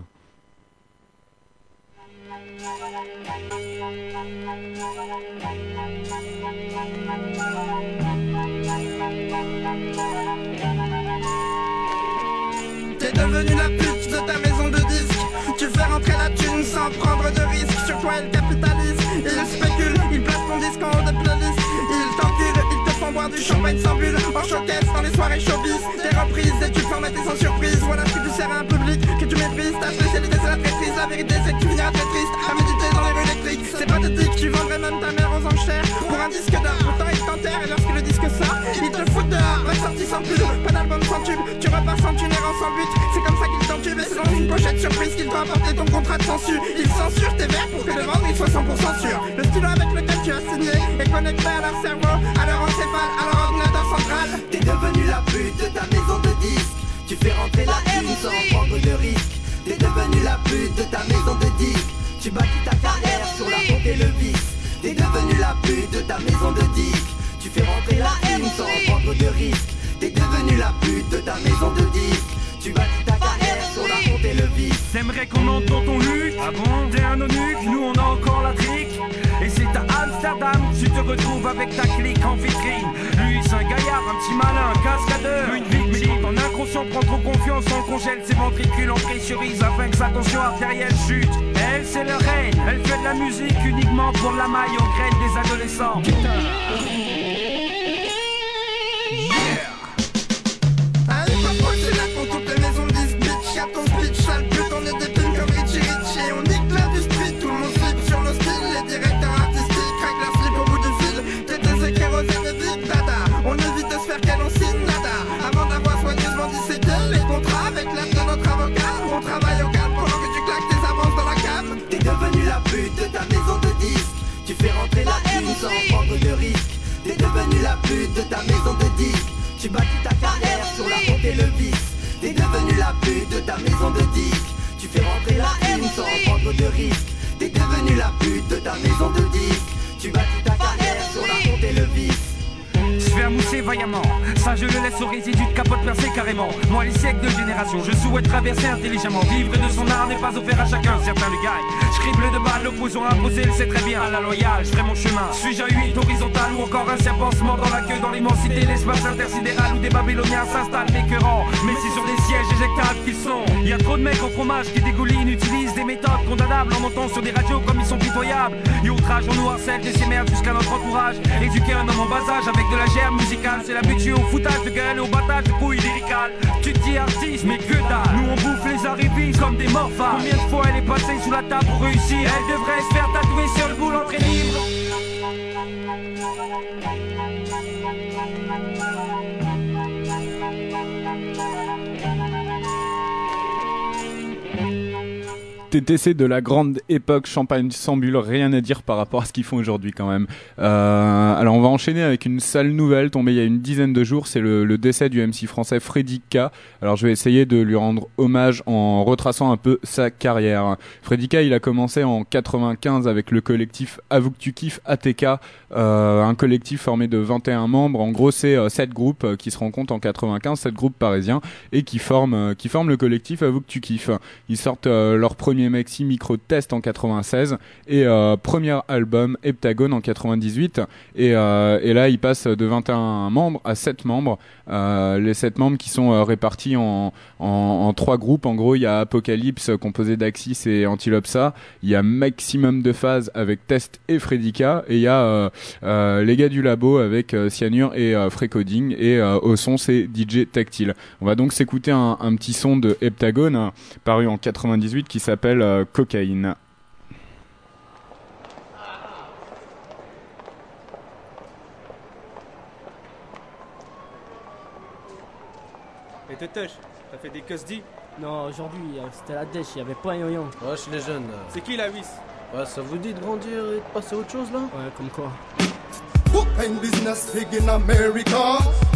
T'es devenu la pute de ta maison de disques. Tu fais rentrer la thune sans prendre de risques. Sur toi elle capitalise, il spécule, il place ton disque en haut de playlist. Il t'encule, ils te font boire du champagne sans bulle. En showcase dans les soirées showbiz. Des reprises, des tubes formatés sans surprise. Voilà ce que tu sers à un public que tu méprises. Ta spécialité c'est la traîtrise. La vérité c'est que tu finiras très triste à méditer dans les rues électriques. C'est pathétique, tu vendrais même ta mère aux enchères pour un disque d'art. Pourtant ils t'enterrent et lorsque le disque sort, ils te foutent dehors. Ressorti sans pub, pas d'album sans tube. Tu repars sans thune errant sans but. C'est comme ça qu'ils t'entubent et c'est dans une pochette surprise qu'ils t'ont apporté ton contrat de censure. Ils censurent tes vers pour que le vendre il soit cent pour cent sûr. Le stylo avec lequel tu as signé est connecté à leur cerveau, à leur encéphale, à leur ordinateur central. T'es devenu la pute de ta maison de disques. Tu fais rentrer la thune sans prendre de risque. T'es devenu la pute de ta maison de disques. Tu bâtis ta carrière sur la honte et le vice. T'es devenu la pute de ta maison de disques. Tu fais rentrer la thune sans prendre de risque. T'es devenu la pute de ta maison de disques. Tu bâtis ta carrière sur la honte et le vice. T'aimerais qu'on entende ton luc. Ah bon? T'es un eunuque, nous on a encore la trique. Et c'est à Amsterdam, tu te retrouves avec ta clique en vitrine. Lui c'est un gaillard, un petit malin, un cascadeur. Une victime, ton inconscient prend trop confiance, on congèle ses ventricules, on pressurise afin que sa tension artérielle chute. Elle c'est le reine, elle fait de la musique uniquement pour la maille aux graines des adolescents. Putain. C'est là qu'on toutes les maisons de disques, bitch. Y'a ton speech, sale pute, on est des pins comme Richie Richie. On nique l'industrie, tout le monde slip sur nos styles. Les directeurs artistiques craquent leur slip au bout du fil. T T C, kérosène et big dada. On évite de se faire qu'elle, on signe nada. Avant d'avoir soigneusement disséqué les contrats avec l'aide de notre avocat. On travaille au calme pendant que tu claques tes avances dans la cave. T'es devenu la pute de ta maison de disques. Tu fais rentrer la thune sans prendre de risque. T'es devenu la pute de ta maison de disques. Tu bâtis ta carrière sur la honte et le vice. T'es devenu la pute de ta maison de disques. Tu fais rentrer la thune sans prendre de risque. T'es devenu la pute de ta maison de disques. Tu bâtis ta carrière sur la honte et le vice. Se faire mousser vaillamment, ça je le laisse au résidu de capote percée carrément. Moi les siècles de génération, je souhaite traverser intelligemment. Vivre de son art n'est pas offert à chacun, certains le gagnent. Scribble de balle, l'opposant imposé, le sait très bien. À la loyale, je ferai mon chemin. Suis-je un huit horizontal ou encore un serpent se mord dans la queue dans l'immensité, l'espace intersidéral où des babyloniens s'installent m'écœurant. Mais c'est sur des sièges éjectables qu'ils sont. Il y a trop de mecs au fromage qui dégoulinent, utilisent des méthodes condamnables en montant sur des radios comme ils sont pitoyables. Et outrage, on nous harcèle de ces merdes jusqu'à notre entourage. Éduquer un homme en bas âge avec de la germe musicale, c'est l'habitué au foutage de gueule et au battage de couilles lyricales. Tu te dis artiste, mais que dalle. Nous on bouffe les arrivistes comme des morphales. Combien de fois elle est passée sous la table pour réussir? Elle devrait se faire tatouer sur le bout l'entrée libre. T T C de la grande époque, Champagne sans bulle, rien à dire par rapport à ce qu'ils font aujourd'hui quand même. Euh, alors on va enchaîner avec une sale nouvelle tombée il y a une dizaine de jours, c'est le, le décès du M C français Freddy K. Alors je vais essayer de lui rendre hommage en retraçant un peu sa carrière. Freddy K, il a commencé en quatre-vingt-quinze avec le collectif Avoue que tu kiffes A T K, euh, un collectif formé de vingt et un membres. En gros c'est euh, sept groupes euh, qui se rencontrent en quatre-vingt-quinze, sept groupes parisiens et qui forment, euh, qui forment le collectif Avoue que tu kiffes. Ils sortent euh, leur premier maxi Micro Test en quatre-vingt-seize et euh, premier album Heptagone en quatre-vingt-dix-huit et, euh, et là il passe de vingt et un membres à sept membres, euh, les sept membres qui sont euh, répartis en, en, en trois groupes. En gros il y a Apocalypse composé d'Axis et Antilopsa, il y a Maximum de Phase avec Test et Fredica et il y a euh, euh, les gars du labo avec euh, Cyanure et euh, Frécoding et euh, au son c'est D J Tactile. On va donc s'écouter un, un petit son de Heptagone hein, paru en quatre-vingt-dix-huit qui s'appelle euh, Cocaïne. Et Totoche, t'as fait des cusdi? Non, aujourd'hui, c'était la dèche, y'avait pas un yo-yo. Ouais, chez les jeunes. C'est qui la huisse? Ouais, ça vous dit de grandir et de passer à autre chose là? Ouais, comme quoi? Cocaine business big in America.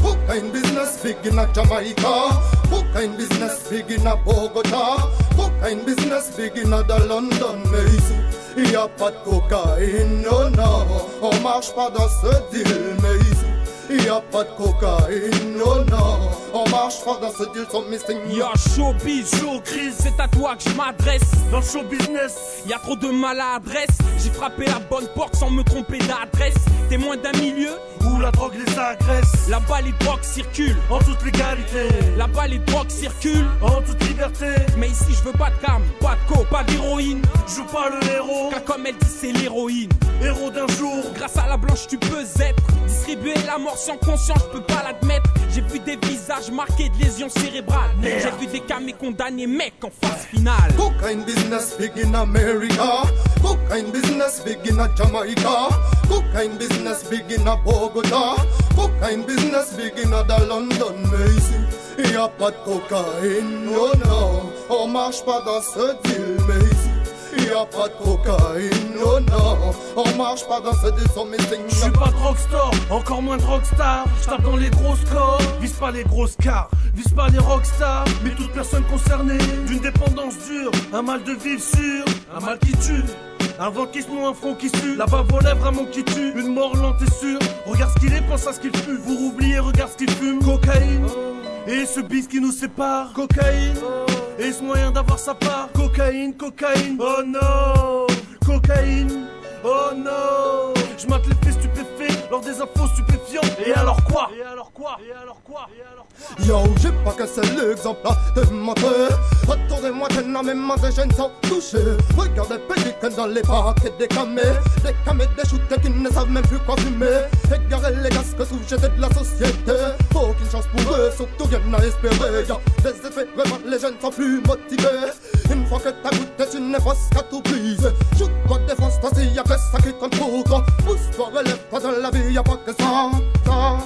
Cocaine business big in a Jamaica. Cocaine business big in a Bogota. Cocaine business big in a the London, mais ici il y a pas de cocaïne, non non. On marche pas dans ce deal, mais ici il y a pas de cocaïne, non non. On marche pas dans ce deal, so missing. Y'a showbiz, show crise, c'est à toi que je m'adresse. Dans le show business, y'a trop de maladresse. J'ai frappé la bonne porte sans me tromper d'adresse. Témoin d'un milieu où la drogue les agresse. Là-bas les drogues circulent en toute légalité. Là-bas les drogues circulent en toute liberté. Mais ici je veux pas de cam, pas de co, pas d'héroïne. Je joue pas le héros, car comme elle dit c'est l'héroïne. Héros d'un jour, grâce à la blanche tu peux être. Distribuer la mort sans conscience, je peux pas l'admettre. J'ai vu des visages marqués de lésions cérébrales. J'ai vu des camés condamnés mec en phase finale. Cocaine business big in America. Cocaine business big in a Jamaica. Cocaine business big in a Bogota. Cocaine business big in a the London, mais ici il y a pas de cocaïne, non non. On marche pas dans ce deal, mais ici il y a pas de cocaïne, non non. On marche pas dans ce deal, so missing. Je suis pas drugstore, encore moins rockstar. Je tape dans les gros scores, vise pas les grosses cars, vise pas les rockstars, mais toute personne concernée d'une dépendance dure, un mal de vivre sûr, un mal qui tue. Un vent qui se noie, un front qui sue. Là-bas vos lèvres, un mot qui tue. Une mort lente et sûre. Regarde ce qu'il est, pense à ce qu'il fut. Vous oubliez, regarde ce qu'il fume. Cocaïne. Et ce bis qui nous sépare. Cocaïne. Et ce moyen d'avoir sa part. Cocaïne, cocaïne. Oh non. Cocaïne. Oh non. Je mate les faits stupéfaits lors des infos stupéfiants. Et alors quoi? Et alors quoi? Et alors quoi? Et alors quoi? Yo, j'ai pas qu'un seul exemple à te montrer. Autour de moi, énormément de jeunes sont touchés. Regarde les pélicans dans les paquets des camés. Des camés, des shooters qui ne savent même plus quoi fumer. Égarer les gaz que sous-jetés de la société. Aucune chance pour eux, surtout rien à espérer. Y'a des effets, vraiment, les jeunes sont plus motivés. Une fois que t'as goûté, tu n'es pas qu'à tout briser. Shoot-toi, défonce-toi, s'il y a que ça qui compte pour toi. Pousse-toi, relève-toi dans la vie, y'a pas que ça, ça.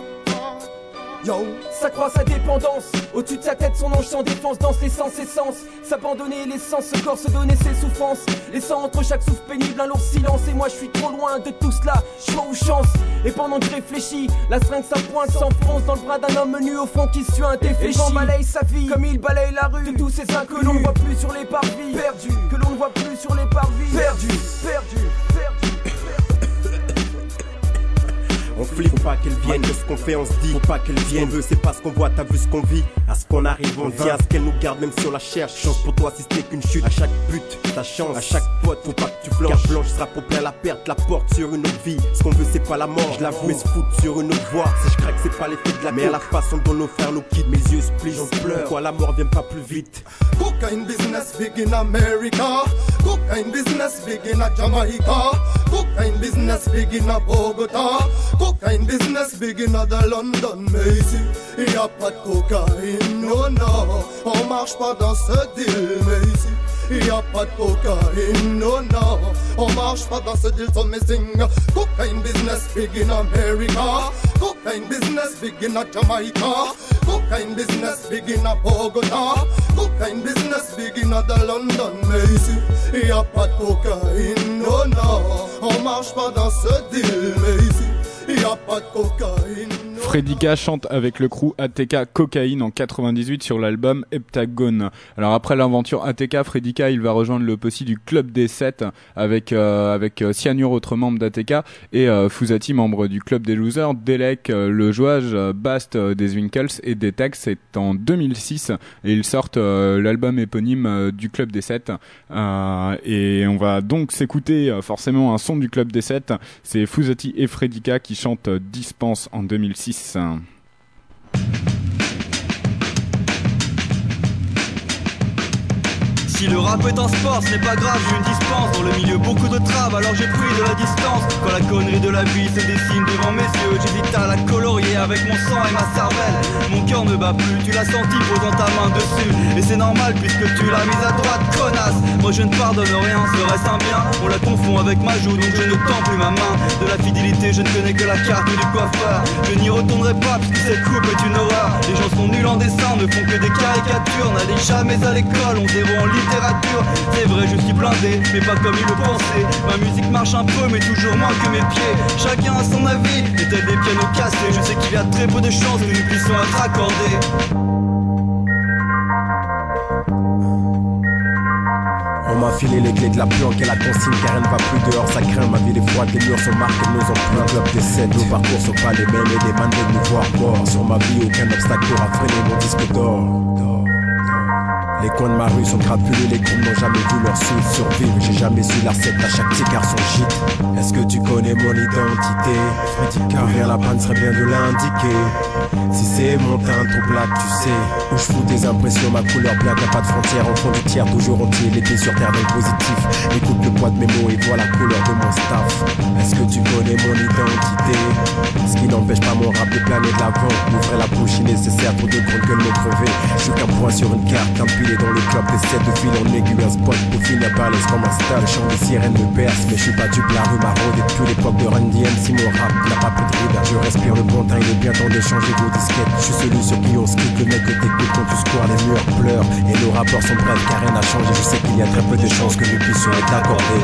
Yo. Ça croit sa dépendance. Au-dessus de sa tête, son ange sans défense danse les sens essence. S'abandonner l'essence, ce corps se donner ses souffrances. Laissant entre chaque souffle pénible un lourd silence. Et moi je suis trop loin de tout cela, choix ou chance. Et pendant que je réfléchis, la seringue sa pointe s'enfonce dans le bras d'un homme nu au fond qui suit un défléchi. Et le vent balaye sa vie, comme il balaye la rue. De tous ces saints que l'on ne voit plus sur les parvis. Perdu, que l'on ne voit plus sur les parvis. Perdu, perdu, perdu. On flippe, faut pas qu'elle vienne, de ce qu'on fait on se dit, faut pas qu'elle vienne. Ce qu'on veut c'est pas ce qu'on voit, t'as vu ce qu'on vit. À ce qu'on arrive on vient, à ce qu'elle nous garde même si on la cherche. Chance pour toi si c'était qu'une chute. À chaque but, ta chance, à chaque pote, faut pas que tu flanches. Carte blanche sera pour plein la perte, la porte sur une autre vie. Ce qu'on veut c'est pas la mort, je l'avoue, mais se foutre sur une autre voie. Si je craque c'est pas l'effet de la mais à la façon dont nos frères nous quittent. Mes yeux split, j'en pleure, pourquoi la mort vient pas plus vite. Cocaine business big in America. Cocaine business big in a Jamaica. Cocaine business big in a Bogota. Cocaine business big in a the London, mais ici il y a pas de cocaïne, non non. On marche pas dans ce deal, mais ici il y a pas de cocaïne, non non. On marche pas dans ce deal, so missing. Cocaine business big in America. Cocaine business big in a Jamaica. Cocaine business big in a Bogota. Cocaine business big in a the London, mais ici il y a pas de cocaïne, non non. On marche pas dans ce deal, mais ici il y a pas de cocaïne. Fredika chante avec le crew A T K Cocaïne en quatre-vingt-dix-huit sur l'album Heptagone. Alors après l'aventure A T K, Fredika il va rejoindre le possi du Club des sept avec euh, avec euh, Cyanure, autre membre d'A T K, et euh, Fouzati, membre du Club des Losers, Delek, euh, le jouage, euh, Bast euh, des Winkles et Detex. C'est en deux mille six et ils sortent euh, l'album éponyme euh, du Club des sept. Euh, et on va donc s'écouter euh, forcément un son du Club des sept. C'est Fouzati et Fredika qui chantent euh, Dispense en deux mille six. Si le rap est un sport, ce n'est pas grave, j'ai une dispense. Dans le milieu beaucoup de traves, alors j'ai pris de la distance. Quand la connerie de la vie se dessine devant mes yeux, j'hésite à la colorier avec mon sang et ma cervelle. Mon cœur ne bat plus, tu l'as senti posant ta main dessus. Et c'est normal puisque tu l'as mise à droite, connasse. Moi je ne pardonne rien, serait-ce un bien? On la confond avec ma joue, donc je ne tends plus ma main. De la fidélité, je ne connais que la carte du coiffeur. Je n'y retournerai pas puisque cette coupe est une horreur. Les gens sont nuls en dessin, ne font que des caricatures. N'allez jamais à l'école, on zéro en libre littérature. C'est vrai, je suis blindé, mais pas comme il le pensait. Ma musique marche un peu, mais toujours moins que mes pieds. Chacun a son avis, et tel des pianos cassés. Je sais qu'il y a très peu de chances que nous puissions être accordés. On m'a filé les clés de la planque et la consigne car elle ne va plus dehors, ça craint, ma ville est froide, les murs sont marqués, nos emplois, club des sept, nos parcours sont pas les mêmes et des man veulent nous voir mort. Sur ma vie aucun obstacle pourra freiner mon disque d'or. Les coins de ma rue sont crapulés, les groupes n'ont jamais vu leur souffle survivre. J'ai jamais su la recette à chaque petit garçon gîte. Est-ce que tu connais mon identité? Fredika, rien la panne serait bien de l'indiquer. Si c'est mon teint trop black, tu sais où je fous des impressions, ma couleur black n'a pas de frontières. Au fond du tiers, toujours entier, les pieds sur terre dans le positif. Écoute le poids de mes mots et vois la couleur de mon staff. Est-ce que tu connais mon identité? Ce qui n'empêche pas mon rap de planer de l'avant. M'ouvrir la bouche si nécessaire pour de grandes gueules me crever. Je suis qu'un point sur une carte, un pilier dans le club des sept de fil en aiguille, un spot pour finir par les comme un stade. Le chant des sirènes me berce, mais je suis pas du la rue maraude. Et depuis l'époque de Run D M C, mon rap n'a pas plus de ride. Je respire le bon temps, il est bien temps de changer vos disquettes. Je suis celui sur qui on se quitte, le mec que t'écoutes quand tu squares, les murs pleurent. Et nos rapports sont brefs car rien n'a changé. Je sais qu'il y a très peu de chances que nous puissions être accordés.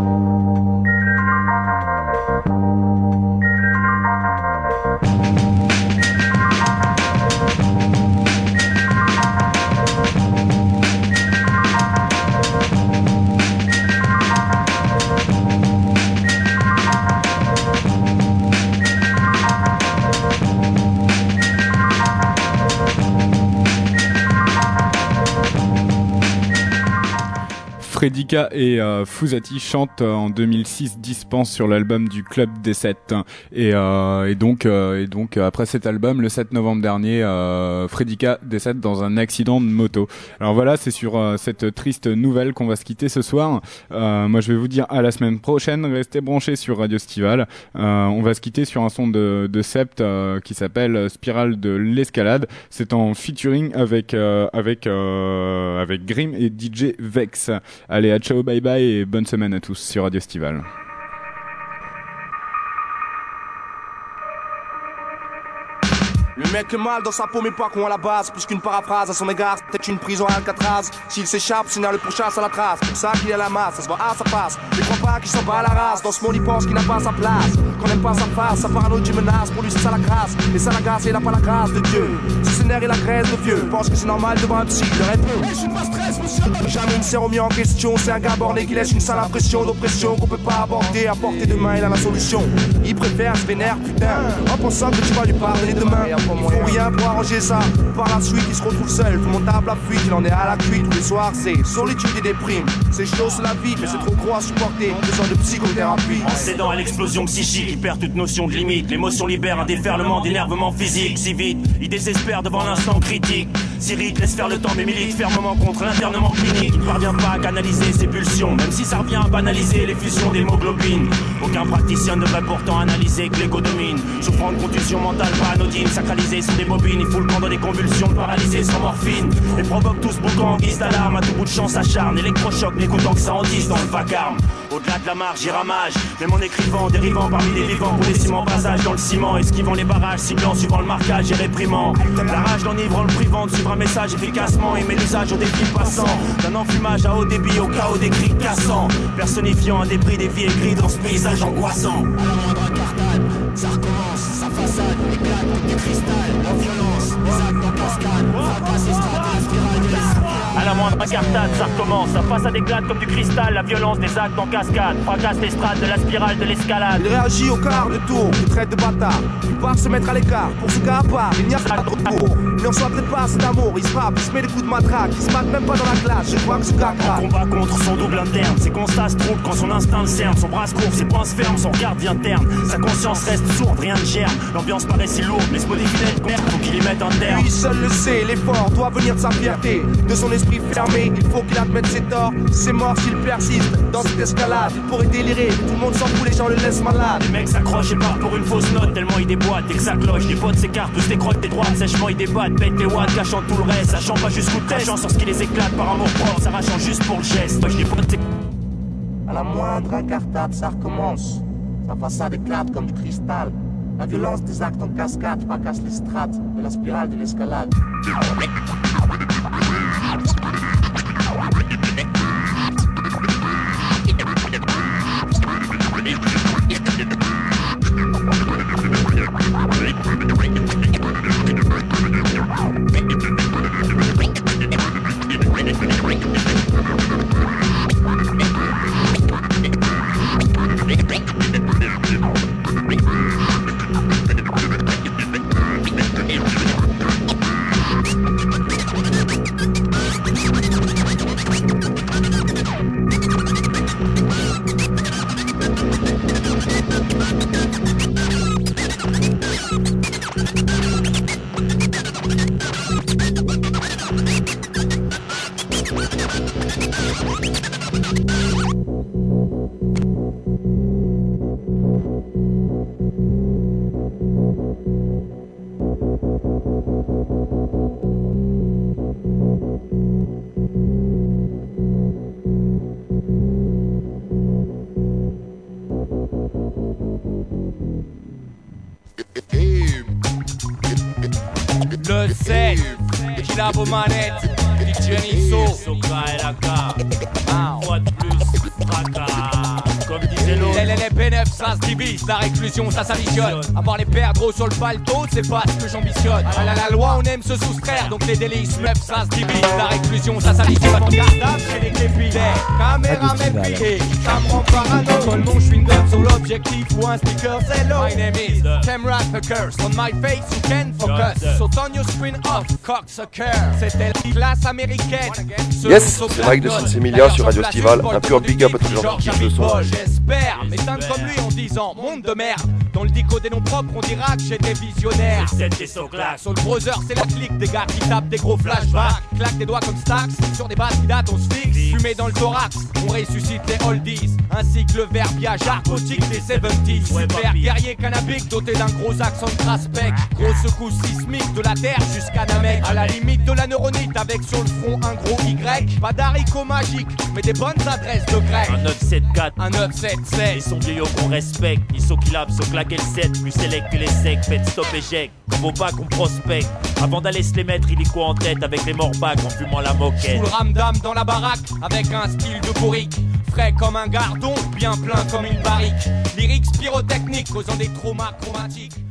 Fredika et euh, Fouzati chantent euh, en deux mille six Dispense sur l'album du Club des sept et, euh, et donc euh, et donc euh, après cet album le sept novembre dernier euh, Fredika décède dans un accident de moto. Alors voilà, c'est sur euh, cette triste nouvelle qu'on va se quitter ce soir. Euh, moi je vais vous dire à la semaine prochaine, restez branchés sur Radio Stival. Euh, on va se quitter sur un son de, de Sept euh, qui s'appelle Spirale de l'escalade. C'est en featuring avec euh, avec euh, avec Grim et D J Vex. Allez, à ciao, bye bye et bonne semaine à tous sur Radio Stival. Le mec est mal dans sa peau mais pas con à la base. Plus qu'une paraphrase à son égard, c'était une prison à Alcatraz. S'il s'échappe, signale le pourchasse à la trace. Pour ça qu'il a la masse, ça se voit à sa face. Ne crois pas qu'il s'en bat à la race. Dans ce monde il pense qu'il n'a pas sa place. Qu'on n'aime pas sa face, sa parano du menace. Pour lui c'est ça la grâce, mais ça la grâce et il n'a pas la grâce de Dieu. Si ce nerf et la graisse de vieux, pense que c'est normal devant un psy. Je réponds, je suis pas stress monsieur. Jamais il ne s'est remis en question. C'est un gars borné qui laisse une sale impression d'oppression qu'on peut pas aborder. À portée de main il a la solution. Il préfère se vénère putain en pensant que tu vas lui pardonner demain. Il faut rien pour arranger ça. Par la suite il se retrouve seul. Tout mon table à fuite, il en est à la cuite. Tous les soirs c'est solitude et déprime. C'est chaud c'est la vie mais c'est trop gros à supporter. Besoin de psychothérapie. En cédant à l'explosion psychique, il perd toute notion de limite. L'émotion libère un déferlement d'énervement physique. Si vite, il désespère devant l'instant critique. S'irrite, laisse faire le temps mais milite fermement contre l'internement clinique. Il ne parvient pas à canaliser ses pulsions, même si ça revient à banaliser les fusions d'hémoglobine. Aucun praticien ne devrait pourtant analyser que l'ego domine. Souffrant de contusion mentale pas anodine, sacralisée sous des bobines. Il fout le camp dans des convulsions, paralysé sans morphine. Et provoque tout ce boucan en guise d'alarme. À tout bout de champ s'acharne, électrochoc n'écoutant que ça en dise dans le vacarme. Au-delà de la marge, j'y ramage, même en écrivant, dérivant parmi les vivants pour les ciments, passage dans le ciment, esquivant les barrages, ciblant, suivant le marquage et réprimant. La rage l'enivre en le privant de suivre un message efficacement, et met l'usage au défi passant, d'un enfumage à haut débit au chaos des cris cassants, personnifiant un débris des vies écrites dans ce paysage angoissant. À la moindre incartade, ça recommence, sa façade éclate comme du cristal, en violence, les actes en cascade, fracasse l'estrade de la spirale de l'escalade. À la moindre incartade, ça recommence, sa façade éclate comme du cristal, la violence des actes en cascade, fracasse l'estrade de la spirale de l'escalade. Il réagit au quart de tour, il traite de bâtard, il part se mettre à l'écart, pour ce cas à part, il n'y a pas de retour. Il n'en soit pas assez d'amour, il se frappe, il se met des coups de matraque, il se mate même pas dans la classe, je crois que ce gars craque. Combat contre son double interne, ses constats se trouvent quand son instinct le cerne, son bras se court, ses poings se ferment, son regard devient terne, sa conscience reste sourde, rien ne germe, l'ambiance paraît si lourde, mais ce modifie merde, faut qu'il y mette un terme. Lui seul le sait, l'effort doit venir de sa fierté, de son esprit fermé, il faut qu'il admette ses torts, c'est mort s'il persiste dans cette escalade, il pourrait délirer, tout le monde s'en fout, les gens le laissent malade. Les mecs s'accrochent et partent pour une fausse note, tellement ils déboîtent, dès que ça cloche, les potes s'écartent, tous décrochent des droites, sèchement ils débattent, pètent les watts, cachant tout le reste, sachant pas jusqu'où crachant sur ce qui les éclate par amour propre, s'arrachant juste pour le geste. Moi je les potes. À la moindre incartade, ça recommence, sa façade éclate comme du cristal, la violence des actes en cascade fracasse les strates de la spirale de l'escalade. Le sept, qui lave aux manettes, D J Nisso, Soka et la K, fois de plus, fracas, comme disait l'autre. L L P neuf, ça se divise, la réclusion, ça s'additionne. Avoir les perdre sur le palto, c'est pas ce que j'ambitionne. À la, la loi, on aime se soustraire, donc les délices, meuf, ça se divise, la réclusion, ça s'additionne. Gardable, c'est les clés caméra même pliée, ça me rend parano. Tout le monde, je suis une gomme sur l'objectif ou un sticker, c'est l'eau. My name is Camera Fuckers, on my face, you can focus. So turn your screen off, cocksucker. C'était la classe américaine. Yes, c'est Mike de Sinsemilia sur Radio Estival. Un pur big up à tous les gens qui kiffent le son. J'espère, mais teinte comme lui en disant monde de merde. Dans le dico des noms propres, on dira que j'étais visionnaire. C'était so claque. Sur le browser, c'est la clique des gars qui tapent des gros flashbacks. Claque des doigts comme Stax, sur des bases qui datent, on se fixe. Fumé dans le thorax, on ressuscite les oldies. Ainsi que le verbiage argotique des soixante-dix. Super guerrier cannabique, doté d'un gros accent de traspec. Gros secousse sismique de la terre jusqu'à Namek. À la limite de la neuronite, avec sur le front un gros Y. Pas d'haricots magiques, mais des bonnes adresses de grec. Un neuf sept quatre, un neuf sept sept. Ils sont vieillots qu'on respecte. Ils sont qui lave, sont claquer le sept. Plus sélect que les secs, faites stop échec. Comme au bac, on prospecte. Avant d'aller se les mettre, il est quoi en tête avec les morbacs en fumant la moquette. Sous le ramdam dans la baraque, avec un style de bourrique. Frais comme un gardon, bien plein comme une barrique. Lyrics pyrotechniques, causant des traumas chromatiques.